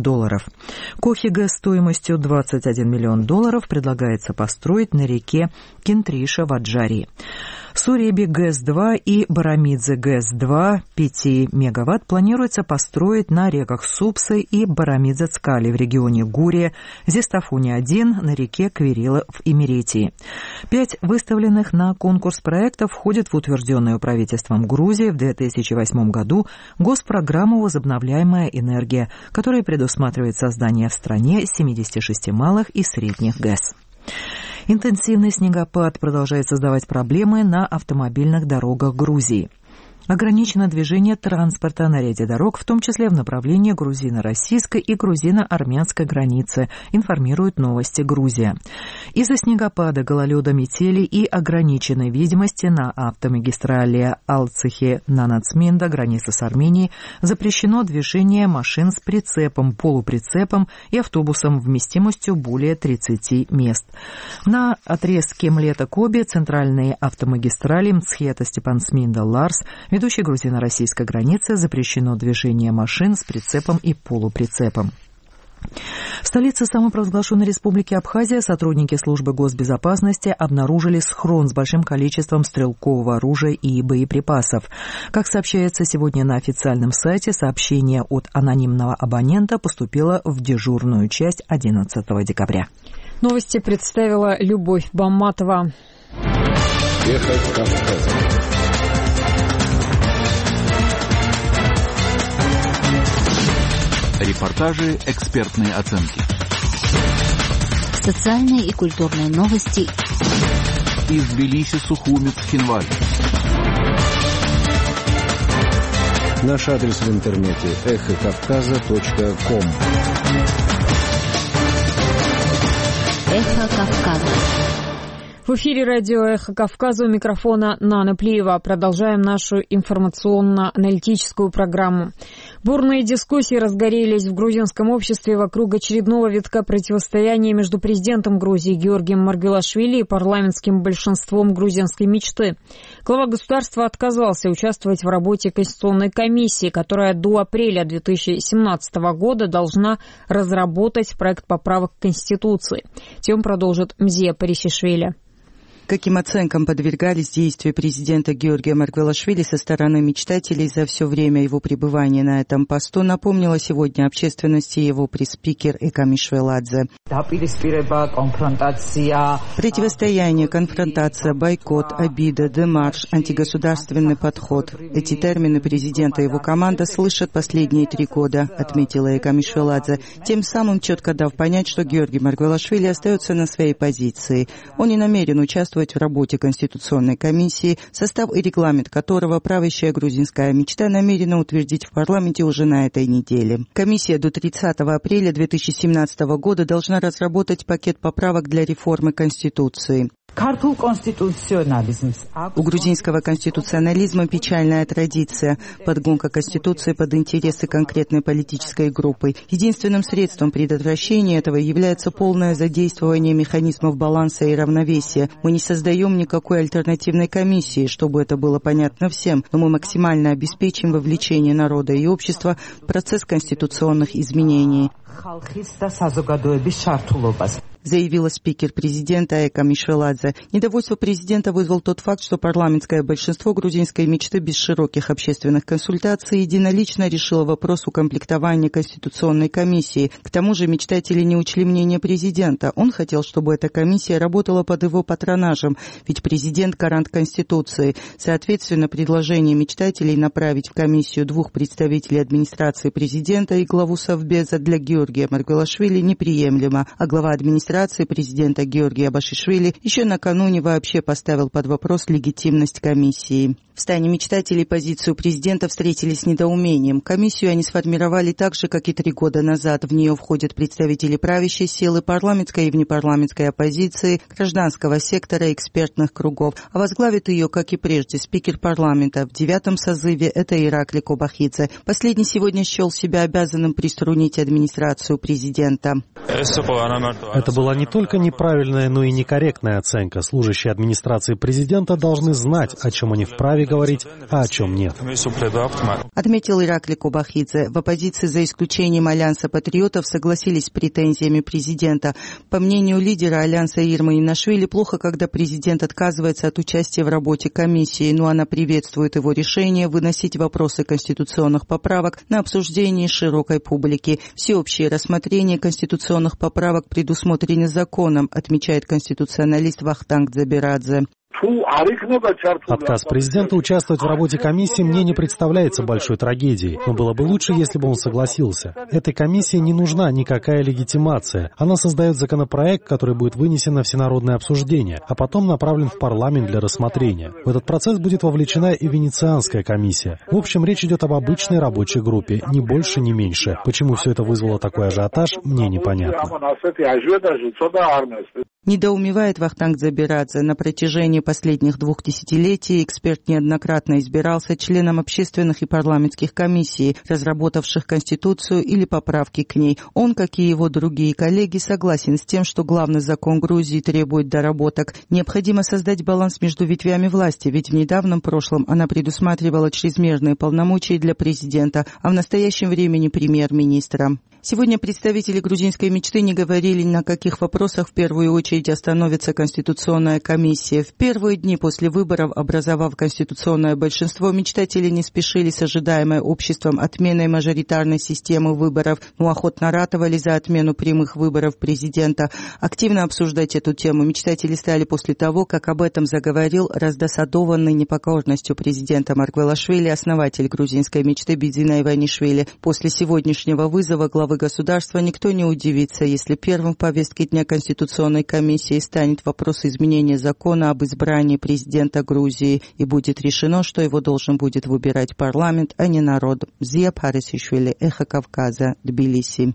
Кохи ГЭС стоимостью $21 миллион предлагается построить на реке Кентриша в Аджарии. Суреби ГЭС-2 и Барамидзе ГЭС-2 5 мегаватт планируется построить на реках Супсы и Барамидзе-Цкали в регионе Гурия, Зестафуни-1 на реке Квирила в Имеретии. 5 выставленных на конкурс проектов входят в утвержденную правительством Грузии в 2008 году госпрограмму «Возобновляемая энергия», которая предусматривает создание в стране 76 малых и средних ГЭС. Интенсивный снегопад продолжает создавать проблемы на автомобильных дорогах Грузии. Ограничено движение транспорта на ряде дорог, в том числе в направлении грузино-российской и грузино-армянской границы, информирует «Новости Грузия». Из-за снегопада, гололеда, метели и ограниченной видимости на автомагистрали Алцихи-Нанацминда, граница с Арменией, запрещено движение машин с прицепом, полуприцепом и автобусом вместимостью более 30 мест. На отрезке Млета-Коби центральные автомагистрали Мцхета-Степансминда-Ларс, ведущей грузино-российской границы, запрещено движение машин с прицепом и полуприцепом. В столице самопровозглашенной республики Абхазия сотрудники службы госбезопасности обнаружили схрон с большим количеством стрелкового оружия и боеприпасов. Как сообщается сегодня на официальном сайте, сообщение от анонимного абонента поступило в дежурную часть 11 декабря. Новости представила Любовь Бамматова. Эхо Кавказа. Репортажи, экспертные оценки. Социальные и культурные новости из Тбилиси, Сухуми, Цхинваль. Наш адрес в интернете эхокавказа.ком. Эхо Кавказа. В эфире радио «Эхо Кавказа», у микрофона Нана Плиева. Продолжаем нашу информационно-аналитическую программу. Бурные дискуссии разгорелись в грузинском обществе вокруг очередного витка противостояния между президентом Грузии Георгием Маргвелашвили и парламентским большинством грузинской мечты. Глава государства отказался участвовать в работе Конституционной комиссии, которая до апреля 2017 года должна разработать проект поправок к Конституции. Тему продолжит Мзия Парисишвили. Каким оценкам подвергались действия президента Георгия Маргвелашвили со стороны мечтателей за все время его пребывания на этом посту, напомнила сегодня общественности его пресс-спикер Экам Ишвеладзе. Противостояние, конфронтация, бойкот, обида, демарш, антигосударственный подход. Эти термины президента и его команда слышат последние 3 года, отметила Экам Ишвеладзе, тем самым четко дав понять, что Георгий Маргвелашвили остается на своей позиции. Он не намерен участвовать в работе Конституционной комиссии, состав и регламент которого правящая грузинская мечта намерена утвердить в парламенте уже на этой неделе. Комиссия до 30 апреля 2017 года должна разработать пакет поправок для реформы Конституции. У грузинского конституционализма печальная традиция – подгонка Конституции под интересы конкретной политической группы. Единственным средством предотвращения этого является полное задействование механизмов баланса и равновесия. Мы не создаем никакой альтернативной комиссии, чтобы это было понятно всем, но мы максимально обеспечим вовлечение народа и общества в процесс конституционных изменений, заявила спикер президента Экам Ишвеладзе. Недовольство президента вызвал тот факт, что парламентское большинство грузинской мечты без широких общественных консультаций единолично решило вопрос укомплектования Конституционной комиссии. К тому же мечтатели не учли мнение президента. Он хотел, чтобы эта комиссия работала под его патронажем, ведь президент – гарант Конституции. Соответственно, предложение мечтателей направить в комиссию 2 представителей администрации президента и главу Совбеза для Георгия Маргвелашвили неприемлемо, а глава администрации президента Георгия Башишвили еще накануне вообще поставил под вопрос легитимность комиссии. В стане мечтателей позицию президента встретили с недоумением. Комиссию они сформировали так же, как и 3 года назад. В нее входят представители правящей силы, парламентской и внепарламентской оппозиции, гражданского сектора, экспертных кругов. А возглавит ее, как и прежде, спикер парламента. В 9-м созыве это Иракли Кобахидзе. Последний сегодня счел себя обязанным приструнить администрацию президента. Это была не только неправильная, но и некорректная оценка. Служащие администрации президента должны знать, о чем они вправе говорить, а о чем нет. Отметил Иракли Кобахидзе. В оппозиции, за исключением Альянса патриотов, согласились с претензиями президента. По мнению лидера Альянса Ирмы Инашвили, плохо, когда президент отказывается от участия в работе комиссии, но она приветствует его решение выносить вопросы конституционных поправок на обсуждение широкой публики. Всеобщее рассмотрение конституционных поправок предусмотрены законом, отмечает конституционалист Вахтанг Дзабирадзе. Отказ президента участвовать в работе комиссии мне не представляется большой трагедией, но было бы лучше, если бы он согласился. Этой комиссии не нужна никакая легитимация. Она создает законопроект, который будет вынесен на всенародное обсуждение, а потом направлен в парламент для рассмотрения. В этот процесс будет вовлечена и Венецианская комиссия. В общем, речь идет об обычной рабочей группе, ни больше, ни меньше. Почему все это вызвало такой ажиотаж, мне непонятно. Недоумевает Вахтанг Дзабирадзе. На протяжении последних 2 десятилетий эксперт неоднократно избирался членом общественных и парламентских комиссий, разработавших Конституцию или поправки к ней. Он, как и его другие коллеги, согласен с тем, что главный закон Грузии требует доработок. Необходимо создать баланс между ветвями власти, ведь в недавнем прошлом она предусматривала чрезмерные полномочия для президента, а в настоящем времени премьер-министра. Сегодня представители грузинской мечты не говорили, на каких вопросах в первую очередь остановится Конституционная комиссия. В первые дни после выборов, образовав конституционное большинство, мечтатели не спешили с ожидаемой обществом отменой мажоритарной системы выборов, но охотно ратовали за отмену прямых выборов президента. Активно обсуждать эту тему мечтатели стали после того, как об этом заговорил раздосадованный непокорностью президента Маргвелашвили основатель грузинской мечты Бидзина Иванишвили. После сегодняшнего вызова глава главы государства никто не удивится, если первым в повестке дня Конституционной комиссии станет вопрос изменения закона об избрании президента Грузии и будет решено, что его должен будет выбирать парламент, а не народ. Зия Парисишвили, Эхо Кавказа, Тбилиси.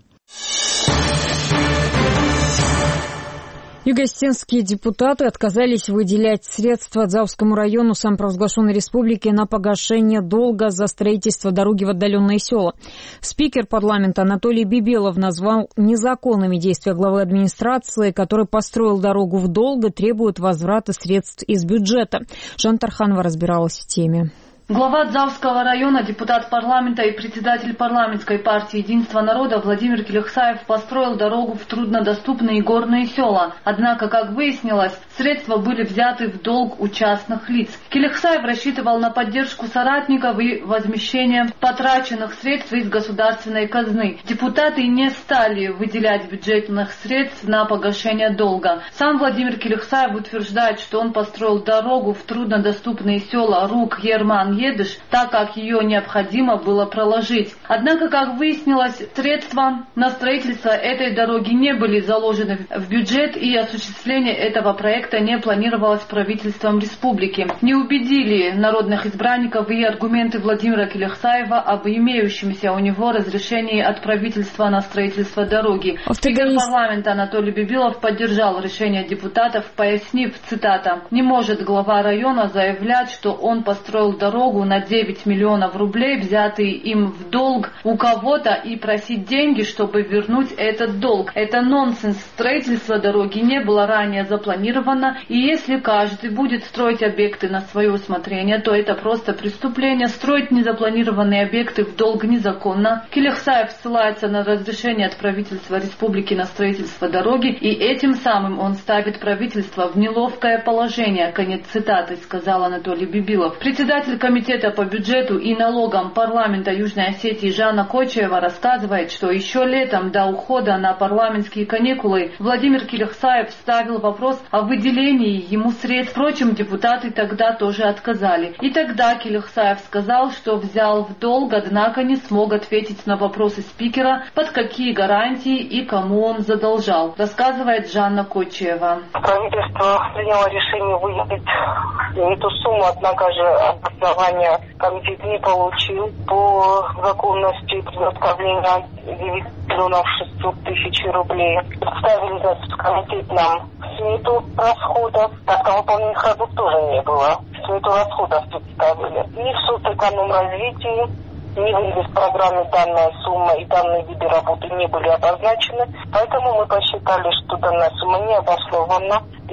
Юго-Осетинские депутаты отказались выделять средства Дзавскому району самопровозглашенной республики на погашение долга за строительство дороги в отдаленные села. Спикер парламента Анатолий Бибелов назвал незаконными действия главы администрации, который построил дорогу в долг и требует возврата средств из бюджета. Жан Тарханова разбиралась в теме. Глава Дзавского района, депутат парламента и председатель парламентской партии «Единство народа» Владимир Келехсаев построил дорогу в труднодоступные горные села. Однако, как выяснилось, средства были взяты в долг у частных лиц. Келехсаев рассчитывал на поддержку соратников и возмещение потраченных средств из государственной казны. Депутаты не стали выделять бюджетных средств на погашение долга. Сам Владимир Келехсаев утверждает, что он построил дорогу в труднодоступные села Рук, Ерман, Едыш, так как ее необходимо было проложить. Однако, как выяснилось, средства на строительство этой дороги не были заложены в бюджет, и осуществление этого проекта не планировалось правительством республики. Не убедили народных избранников и аргументы Владимира Келехсаева об имеющемся у него разрешении от правительства на строительство дороги. Спикер парламента Анатолий Бибелов поддержал решение депутатов, пояснив, цитата, «Не может глава района заявлять, что он построил дорогу на 9 миллионов рублей, взятые им в долг у кого-то, и просить деньги, чтобы вернуть этот долг. Это нонсенс. Строительство дороги не было ранее запланировано, и если каждый будет строить объекты на свое усмотрение, то это просто преступление. Строить незапланированные объекты в долг незаконно». Келехсаев ссылается на разрешение от правительства республики на строительство дороги, и этим самым он ставит правительство в неловкое положение. Конец цитаты, сказал Анатолий Бибелов. Председатель Комитета по бюджету и налогам парламента Южной Осетии Жанна Кочаева рассказывает, что еще летом до ухода на парламентские каникулы Владимир Келехсаев ставил вопрос о выделении ему средств. Впрочем, депутаты тогда тоже отказали. И тогда Келехсаев сказал, что взял в долг, однако не смог ответить на вопросы спикера, под какие гарантии и кому он задолжал. Рассказывает Жанна Кочаева. Правительство приняло решение выделить эту сумму, однако же обоснование комитет не получил по законности предоставления 9 миллионов 600 тысяч рублей. Представили в комитет нам смету расходов, так выполненных работ тоже не было. Смету расходов представили. Ни в соцэкономразвитии, ни в инвестпрограмме данная сумма и данные виды работы не были обозначены, поэтому мы посчитали, что данная сумма не обоснована и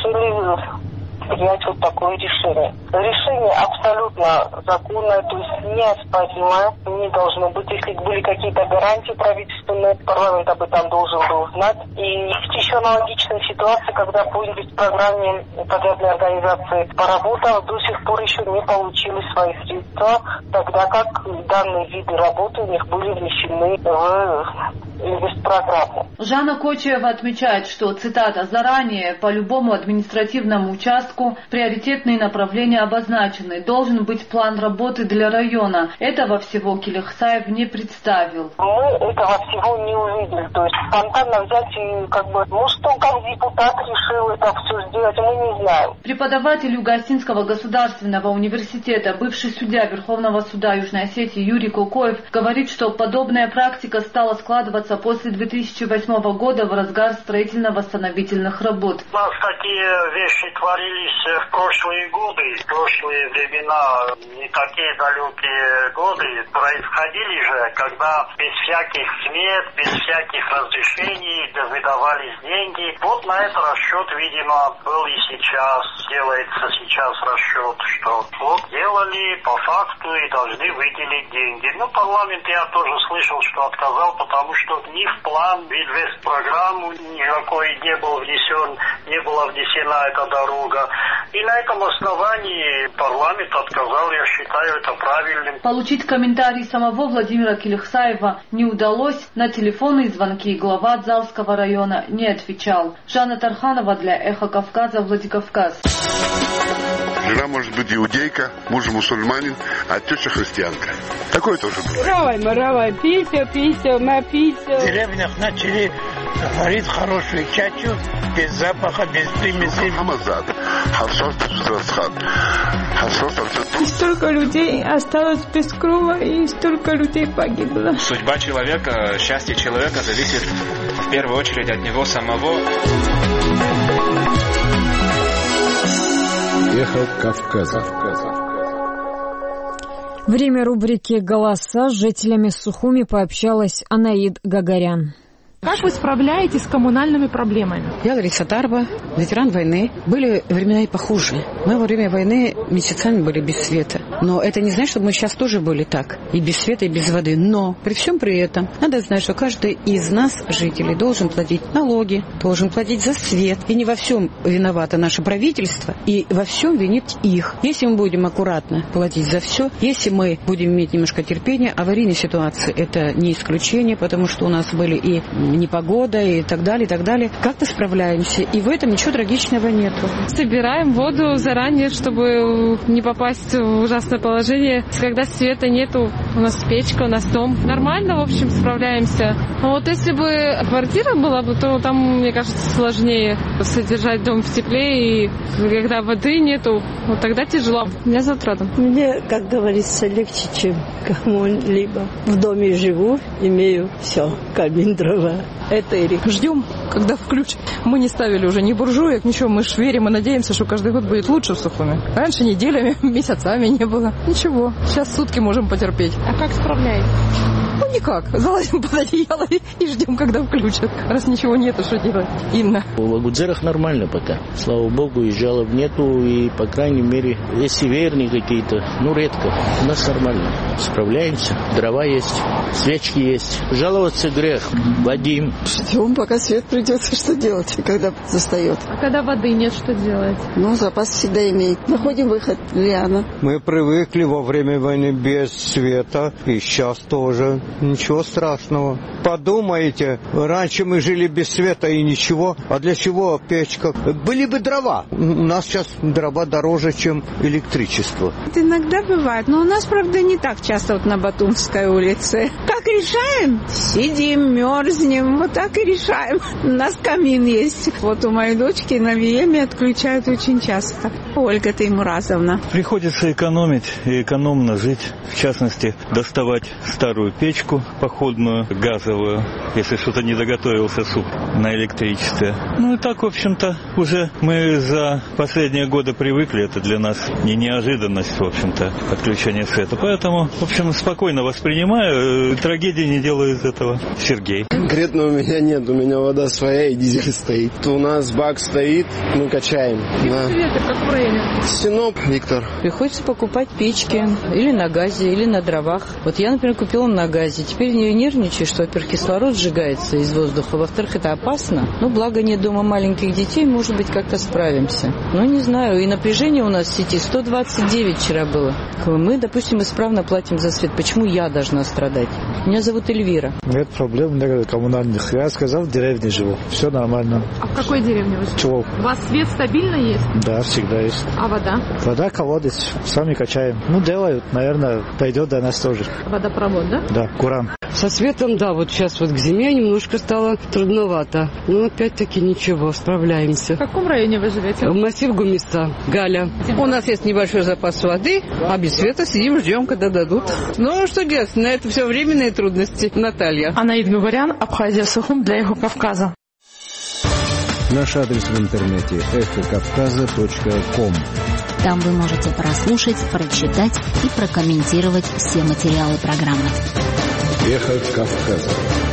решили принять вот такое решение. Решение абсолютно законное, то есть неоспоримое, не должно быть. Если были какие-то гарантии правительственные, парламент об этом должен был знать. И есть еще аналогичная ситуация, когда по инвестпрограмме подрядной организации поработала, до сих пор еще не получили свои средства, тогда как данные виды работы у них были внесены в инвестпрограмму. Жанна Кочаева отмечает, что, цитата, «заранее по любому административному участку приоритетные направления обозначены. Должен быть план работы для района». Этого всего Келехсаев не представил. Мы этого всего не увидели. То есть спонтанно взять и может он как депутат решил это все сделать, мы не знаем. Преподаватель Юго-Осетинского государственного университета, бывший судья Верховного суда Южной Осетии Юрий Кокоев говорит, что подобная практика стала складываться после 2008 года в разгар строительно-восстановительных работ. У нас такие вещи творились в прошлые годы, в прошлые времена, не такие далекие годы, происходили же, когда без всяких смет, без всяких разрешений выдавались деньги. Вот на этот расчет, видимо, был и сейчас, делается сейчас расчет, что вот делали по факту и должны выделить деньги. Парламент я тоже слышал, что отказал, потому что ни в план, в инвестпрограмму никакой не был внесен, не была внесена эта дорога. И на этом основании парламент отказал, я считаю это правильным. Получить комментарий самого Владимира Килихсаева не удалось. На телефонные звонки глава Дзалского района не отвечал. Жанна Тарханова для «Эхо Кавказа», Владикавказ. Жена может быть иудейка, муж мусульманин, а теща христианка. Такое тоже бывает. Равай, пися, напися. В деревнях начали говорить хорошую чачу, без запаха, без примесей. И столько людей осталось без крова, и столько людей погибло. Судьба человека, счастье человека зависит в первую очередь от него самого. Эхо Кавказа. Время рубрики «Голоса» с жителями Сухуми пообщалась Анаид Гагарян. Как вы справляетесь с коммунальными проблемами? Я Лариса Тарба, ветеран войны. Были времена и похуже. Мы во время войны месяцами были без света. Но это не значит, что мы сейчас тоже были так. И без света, и без воды. Но при всем при этом надо знать, что каждый из нас, жителей, должен платить налоги, должен платить за свет. И не во всем виновато наше правительство, и во всем винит их. Если мы будем аккуратно платить за все, если мы будем иметь немножко терпения, аварийные ситуации это не исключение, потому что у нас были и непогода и так далее, как-то справляемся. И в этом ничего трагичного нету. Собираем воду заранее, чтобы не попасть в ужасное положение. Когда света нету, у нас печка, у нас дом. Нормально, в общем, справляемся. Но вот если бы квартира была бы, то там, мне кажется, сложнее содержать дом в тепле. И когда воды нету, вот тогда тяжело. Меня зовут Рада. Мне, как говорится, легче, чем кому-либо. В доме живу, имею все, камин, дрова. Это Эрик. Ждем, когда включат. Мы не ставили уже ни буржуек, ничего. Мы ж верим и надеемся, что каждый год будет лучше в Сухуми. Раньше неделями, месяцами не было. Ничего. Сейчас сутки можем потерпеть. А как справляетесь? Ну, никак. Залазим под одеяло и ждем, когда включат. Раз ничего нету, что делать? Инна. В Агудзерах нормально пока. Слава богу, и жалоб нету. И, по крайней мере, если верные какие-то, редко. У нас нормально. Справляемся. Дрова есть, свечки есть. Жаловаться грех. Вадим. Ждем, пока свет придет, что делать, когда застает. А когда воды нет, что делать? Запас всегда имеет. Находим выход, Лиана. Мы привыкли во время войны без света. И сейчас тоже. Ничего страшного. Подумайте, раньше мы жили без света и ничего. А для чего печка? Были бы дрова. У нас сейчас дрова дороже, чем электричество. Это иногда бывает. Но у нас, правда, не так часто на Батумской улице. Как решаем? Сидим, мерзнем. Вот так и решаем. У нас камин есть. Вот у моей дочки на ВИЭМе отключают очень часто. Ольга Таймуразовна. Приходится экономить и экономно жить. В частности, доставать старую печку походную, газовую, если что-то не доготовился суп на электричестве. И так, в общем-то, уже мы за последние годы привыкли. Это для нас не неожиданность, в общем-то, отключение света. Поэтому, в общем, спокойно воспринимаю. Трагедии не делаю из этого. Сергей. Конкретно у меня нет. У меня вода своя и дизель стоит. У нас бак стоит, мы качаем. Света, в каком районе? Синоп, Виктор. Приходится покупать печки или на газе, или на дровах. Вот я, например, купила на газе. Теперь не нервничаю, что, во-первых, кислород сжигается из воздуха, во-вторых, это опасно. Благо нет дома маленьких детей, может быть, как-то справимся. Не знаю, и напряжение у нас в сети 129 вчера было. Мы, допустим, исправно платим за свет. Почему я должна страдать? Меня зовут Эльвира. Нет проблем коммунальных. Я сказал, в деревне живу. Все нормально. А в какой деревне вы живете? Чего? У вас свет стабильно есть? Да, всегда есть. А вода? Вода колодец. Сами качаем. Делают, наверное, пойдет до нас тоже. Водопровод, да? Да, Куран. Со светом, да, вот сейчас к зиме немножко стало трудновато. Но опять-таки ничего, справляемся. В каком районе вы живете? В массив Гумиста. Галя. У нас есть небольшой запас воды, а без света сидим, ждем, когда дадут. Что делать? На это все временные трудности. Наталья. Анаид Гагарян, Абхазия, Сухум для «Эхо Кавказа». Наш адрес в интернете эхокавказа.ком. Там вы можете прослушать, прочитать и прокомментировать все материалы программы. Эхо Кавказа.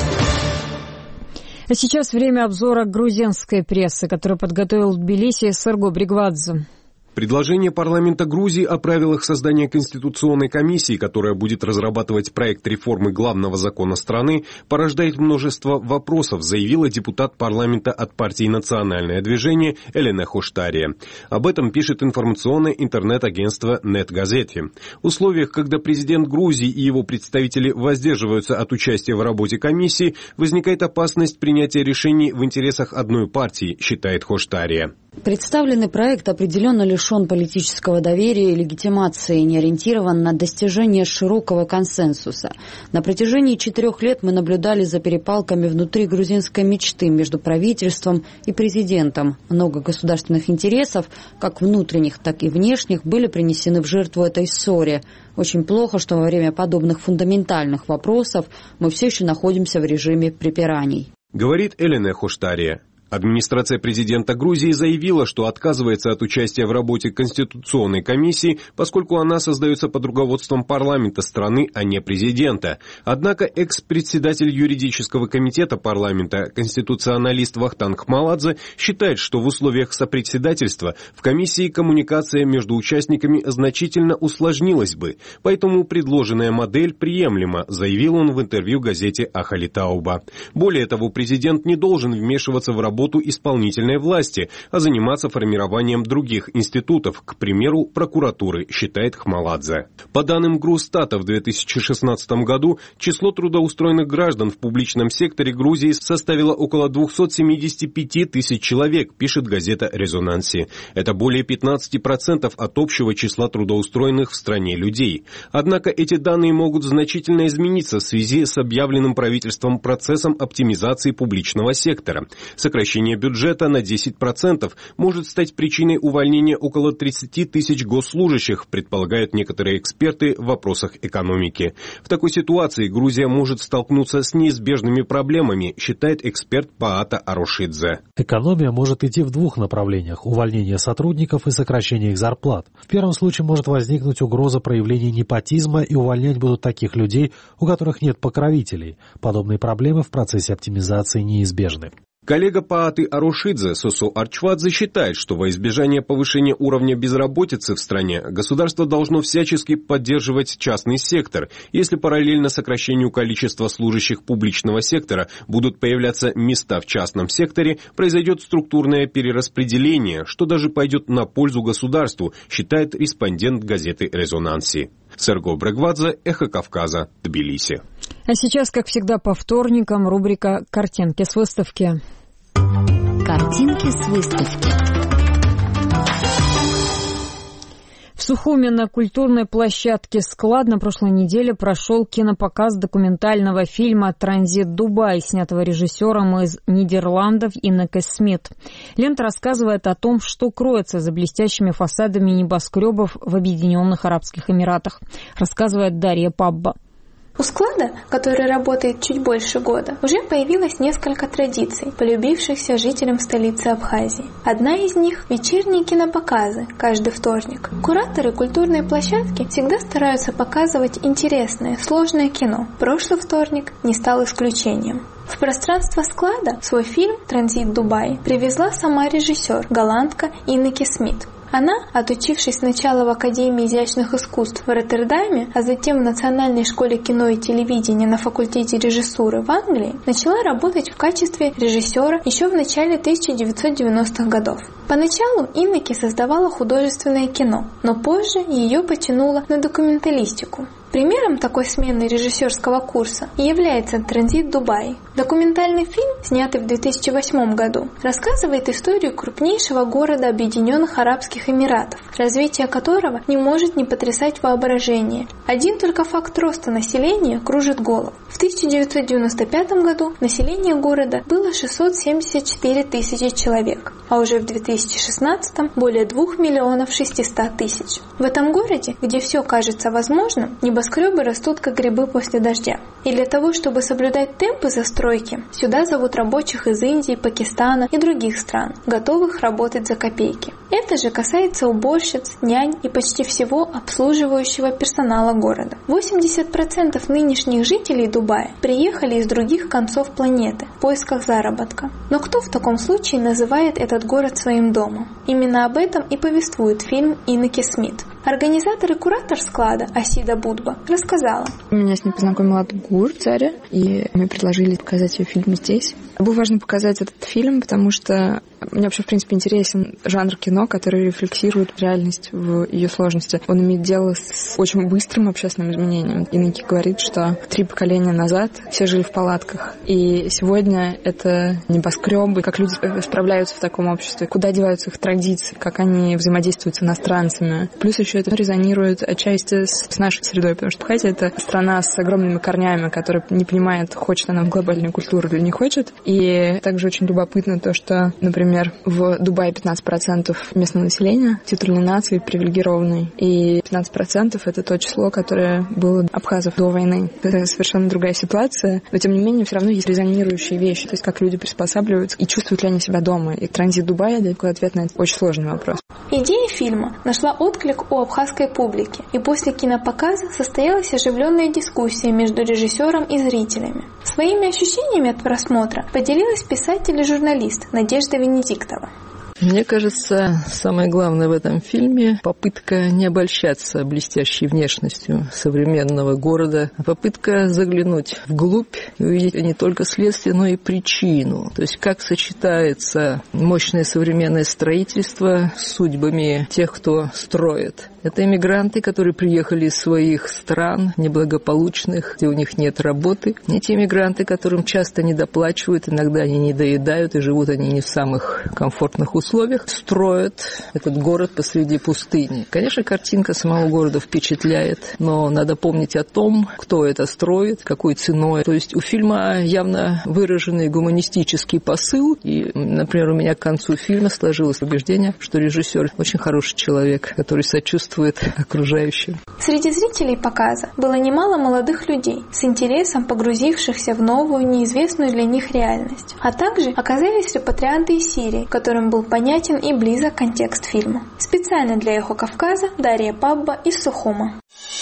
А сейчас время обзора грузинской прессы, который подготовил в Тбилиси Сырго Бригвадзе. Предложение парламента Грузии о правилах создания Конституционной комиссии, которая будет разрабатывать проект реформы главного закона страны, порождает множество вопросов, заявила депутат парламента от партии «Национальное движение» Элена Хоштария. Об этом пишет информационное интернет-агентство «Нет-Газети». В условиях, когда президент Грузии и его представители воздерживаются от участия в работе комиссии, возникает опасность принятия решений в интересах одной партии, считает Хоштария. Представленный проект определенно лишен политического доверия и легитимации и не ориентирован на достижение широкого консенсуса. На протяжении 4 лет мы наблюдали за перепалками внутри грузинской мечты между правительством и президентом. Много государственных интересов, как внутренних, так и внешних, были принесены в жертву этой ссоре. Очень плохо, что во время подобных фундаментальных вопросов мы все еще находимся в режиме препираний. Говорит Элена Хоштария. Администрация президента Грузии заявила, что отказывается от участия в работе Конституционной комиссии, поскольку она создается под руководством парламента страны, а не президента. Однако экс-председатель юридического комитета парламента, конституционалист Вахтанг Хмаладзе, считает, что в условиях сопредседательства в комиссии коммуникация между участниками значительно усложнилась бы, поэтому предложенная модель приемлема, заявил он в интервью газете Ахали Тауба. Более того, президент не должен вмешиваться в работу исполнительной власти, а заниматься формированием других институтов, к примеру, прокуратуры, считает Хмаладзе. По данным Грустата, в 2016 году число трудоустроенных граждан в публичном секторе Грузии составило около 275 тысяч человек, пишет газета «Резонанси». Это более 15% от общего числа трудоустроенных в стране людей. Однако эти данные могут значительно измениться в связи с объявленным правительством процессом оптимизации публичного сектора. Сокращение бюджета на 10% может стать причиной увольнения около 30 тысяч госслужащих, предполагают некоторые эксперты в вопросах экономики. В такой ситуации Грузия может столкнуться с неизбежными проблемами, считает эксперт Паата Арошидзе. Экономия может идти в 2 направлениях – увольнение сотрудников и сокращение их зарплат. В первом случае может возникнуть угроза проявления непотизма, и увольнять будут таких людей, у которых нет покровителей. Подобные проблемы в процессе оптимизации неизбежны. Коллега Пааты Арошидзе Сосо Арчвадзе считает, что во избежание повышения уровня безработицы в стране государство должно всячески поддерживать частный сектор. Если параллельно сокращению количества служащих публичного сектора будут появляться места в частном секторе, произойдет структурное перераспределение, что даже пойдет на пользу государству, считает респондент газеты «Резонанси». Серго Брегвадзе, Эхо Кавказа, Тбилиси. А сейчас, как всегда, по вторникам рубрика «Картинки с выставки». Картинки с выставки. В Сухуми на культурной площадке «Склад» на прошлой неделе прошел кинопоказ документального фильма «Транзит Дубай», снятого режиссером из Нидерландов Иннеке Смит. Лента рассказывает о том, что кроется за блестящими фасадами небоскребов в Объединенных Арабских Эмиратах, рассказывает Дарья Пабба. У склада, который работает чуть больше года, уже появилось несколько традиций, полюбившихся жителям столицы Абхазии. Одна из них – вечерние кинопоказы, каждый вторник. Кураторы культурной площадки всегда стараются показывать интересное, сложное кино. Прошлый вторник не стал исключением. В пространство склада свой фильм «Транзит Дубай» привезла сама режиссер, голландка Иннеке Смит. Она, отучившись сначала в Академии изящных искусств в Роттердаме, а затем в Национальной школе кино и телевидения на факультете режиссуры в Англии, начала работать в качестве режиссера еще в начале 1990-х годов. Поначалу Иннеке создавала художественное кино, но позже ее потянуло на документалистику. Примером такой смены режиссерского курса является «Транзит Дубай». Документальный фильм, снятый в 2008 году, рассказывает историю крупнейшего города Объединенных Арабских Эмиратов, развитие которого не может не потрясать воображение. Один только факт роста населения кружит голову. В 1995 году население города было 674 тысячи человек, а уже в 2016 более 2 миллионов 600 тысяч. В этом городе, где все кажется возможным, небоскребы Небоскребы растут, как грибы после дождя. И для того, чтобы соблюдать темпы застройки, сюда зовут рабочих из Индии, Пакистана и других стран, готовых работать за копейки. Это же касается уборщиц, нянь и почти всего обслуживающего персонала города. 80% нынешних жителей Дубая приехали из других концов планеты в поисках заработка. Но кто в таком случае называет этот город своим домом? Именно об этом и повествует фильм Инеки Смит. Организатор и куратор склада Асида Будба рассказала. Меня с ней познакомил Атгур, Царя, и мы предложили показать ее фильм здесь. Было важно показать этот фильм, потому что мне вообще, в принципе, интересен жанр кино, который рефлексирует реальность в ее сложности. Он имеет дело с очень быстрым общественным изменением. Инеки говорит, что 3 поколения назад все жили в палатках. И сегодня это небоскребы, как люди справляются в таком обществе, куда деваются их традиции, как они взаимодействуют с иностранцами. Плюс еще это резонирует отчасти с нашей средой, потому что Абхазия — это страна с огромными корнями, которая не понимает, хочет она в глобальную культуру или не хочет. И также очень любопытно то, что, например, в Дубае 15% местного населения титульной нации привилегированной, и 15% это то число, которое было абхазов до войны. Это совершенно другая ситуация, но тем не менее все равно есть резонирующие вещи, то есть как люди приспосабливаются и чувствуют ли они себя дома. И транзит Дубая — такой ответ на это очень сложный вопрос. Идея фильма нашла отклик у абхазской публики, и после кинопоказа состоялась оживленная дискуссия между режиссером и зрителями. Своими ощущениями от просмотра поделилась писатель и журналист Надежда Венедиктова. Мне кажется, самое главное в этом фильме — попытка не обольщаться блестящей внешностью современного города, а попытка заглянуть вглубь и увидеть не только следствие, но и причину. То есть как сочетается мощное современное строительство с судьбами тех, кто строит. Это иммигранты, которые приехали из своих стран неблагополучных, где у них нет работы. Эти иммигранты, которым часто недоплачивают, иногда они не доедают, и живут они не в самых комфортных условиях, строят этот город посреди пустыни. Конечно, картинка самого города впечатляет, но надо помнить о том, кто это строит, какой ценой. То есть у фильма явно выраженный гуманистический посыл. И, например, у меня к концу фильма сложилось убеждение, что режиссер очень хороший человек, который сочувствует окружающим. Среди зрителей показа было немало молодых людей, с интересом погрузившихся в новую, неизвестную для них реальность. А также оказались репатрианты из Сирии, которым был понятен и близок контекст фильма. Специально для «Эхо Кавказа» Дарья Пабба из Сухума.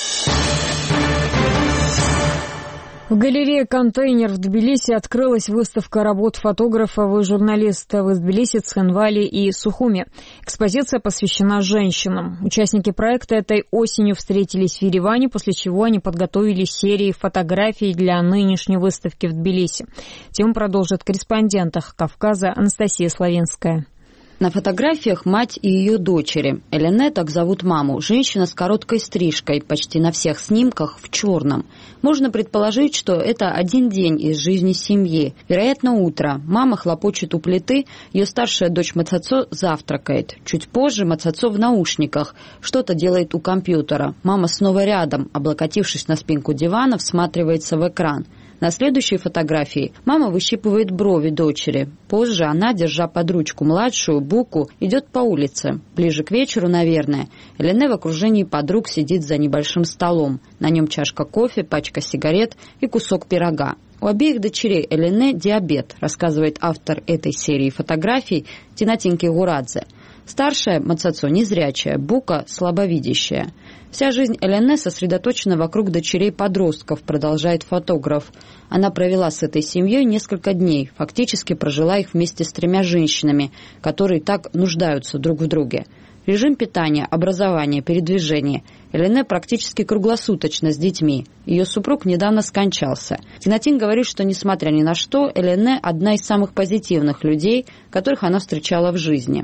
В галерее «Контейнер» в Тбилиси открылась выставка работ фотографов и журналистов из Тбилиси, Цхинвали и Сухуми. Экспозиция посвящена женщинам. Участники проекта этой осенью встретились в Ереване, после чего они подготовили серии фотографий для нынешней выставки в Тбилиси. Тему продолжит корреспондент «Эхо Кавказа» Анастасия Славинская. На фотографиях мать и ее дочери. Элене, так зовут маму, женщина с короткой стрижкой, почти на всех снимках в черном. Можно предположить, что это один день из жизни семьи. Вероятно, утро. Мама хлопочет у плиты, ее старшая дочь Мацацо завтракает. Чуть позже Мацацо в наушниках, что-то делает у компьютера. Мама снова рядом, облокотившись на спинку дивана, всматривается в экран. На следующей фотографии мама выщипывает брови дочери. Позже она, держа под ручку младшую, Буку, идет по улице. Ближе к вечеру, наверное. Элене в окружении подруг сидит за небольшим столом. На нем чашка кофе, пачка сигарет и кусок пирога. У обеих дочерей Элене диабет, рассказывает автор этой серии фотографий Тинатин Кигурадзе. Старшая Мацацо незрячая, Бука слабовидящая. Вся жизнь Элене сосредоточена вокруг дочерей-подростков, продолжает фотограф. Она провела с этой семьей несколько дней, фактически прожила их вместе с 3 женщинами, которые так нуждаются друг в друге. Режим питания, образование, передвижение. Элене практически круглосуточно с детьми. Ее супруг недавно скончался. Тинатин говорит, что, несмотря ни на что, Элене – одна из самых позитивных людей, которых она встречала в жизни.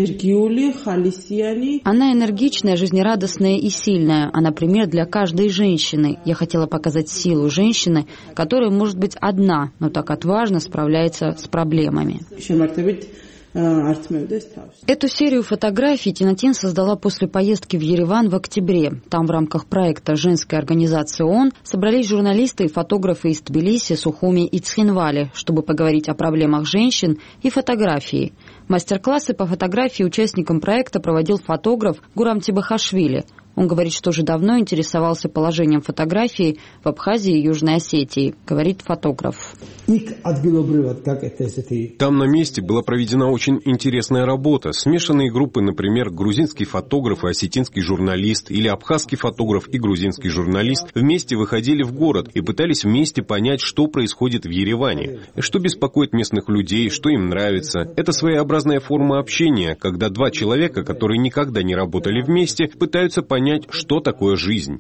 Она энергичная, жизнерадостная и сильная. Она пример для каждой женщины. Я хотела показать силу женщины, которая может быть одна, но так отважно справляется с проблемами. Эту серию фотографий Тинатин создала после поездки в Ереван в октябре. Там в рамках проекта женской организации ООН собрались журналисты и фотографы из Тбилиси, Сухуми и Цхинвали, чтобы поговорить о проблемах женщин и фотографии. Мастер-классы по фотографии участникам проекта проводил фотограф Гурам Тибахашвили. Он говорит, что уже давно интересовался положением фотографии в Абхазии и Южной Осетии, говорит фотограф. Там на месте была проведена очень интересная работа. Смешанные группы, например, грузинский фотограф и осетинский журналист, или абхазский фотограф и грузинский журналист вместе выходили в город и пытались вместе понять, что происходит в Ереване, что беспокоит местных людей, что им нравится. Это своеобразная форма общения, когда два человека, которые никогда не работали вместе, пытаются понять, что такое жизнь.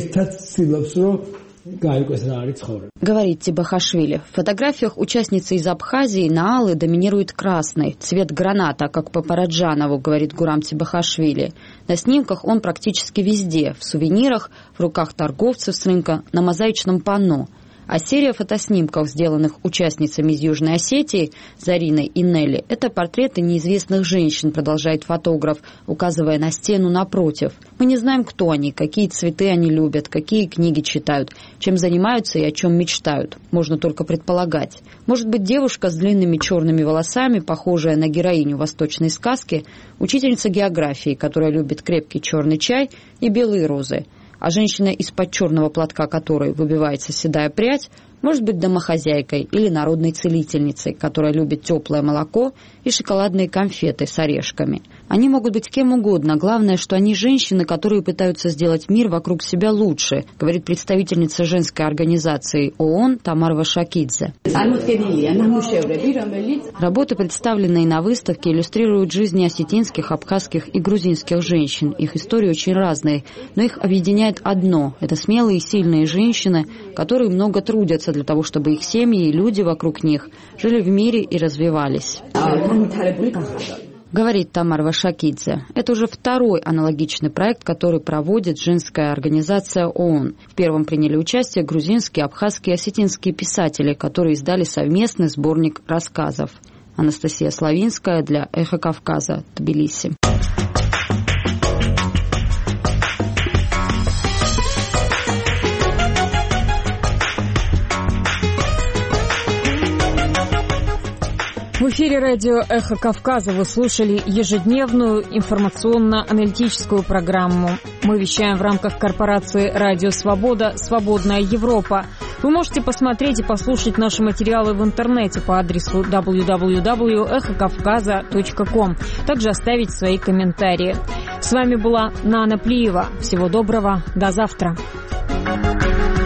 Говорит Тибахашвили. В фотографиях участницы из Абхазии на Алы доминирует красный, цвет граната, как по Параджанову, говорит Гурам Тибахашвили. На снимках он практически везде, в сувенирах, в руках торговцев с рынка, на мозаичном панно. А серия фотоснимков, сделанных участницами из Южной Осетии, Зариной и Нелли, это портреты неизвестных женщин, продолжает фотограф, указывая на стену напротив. Мы не знаем, кто они, какие цветы они любят, какие книги читают, чем занимаются и о чем мечтают. Можно только предполагать. Может быть, девушка с длинными черными волосами, похожая на героиню восточной сказки, учительница географии, которая любит крепкий черный чай и белые розы. А женщина, из-под черного платка которой выбивается седая прядь, может быть домохозяйкой или народной целительницей, которая любит теплое молоко и шоколадные конфеты с орешками. Они могут быть кем угодно. Главное, что они женщины, которые пытаются сделать мир вокруг себя лучше, говорит представительница женской организации ООН Тамара Вашакидзе. Работы, представленные на выставке, иллюстрируют жизни осетинских, абхазских и грузинских женщин. Их истории очень разные, но их объединяет одно – это смелые и сильные женщины, которые много трудятся для того, чтобы их семьи и люди вокруг них жили в мире и развивались. Говорит Тамара Вашакидзе. Это уже второй аналогичный проект, который проводит женская организация ООН. В первом приняли участие грузинские, абхазские и осетинские писатели, которые издали совместный сборник рассказов. Анастасия Славинская для «Эхо Кавказа», Тбилиси. В эфире радио «Эхо Кавказа» вы слушали ежедневную информационно-аналитическую программу. Мы вещаем в рамках корпорации «Радио Свобода. Свободная Европа». Вы можете посмотреть и послушать наши материалы в интернете по адресу www.эхокавказа.ком. Также оставить свои комментарии. С вами была Нана Плиева. Всего доброго. До завтра.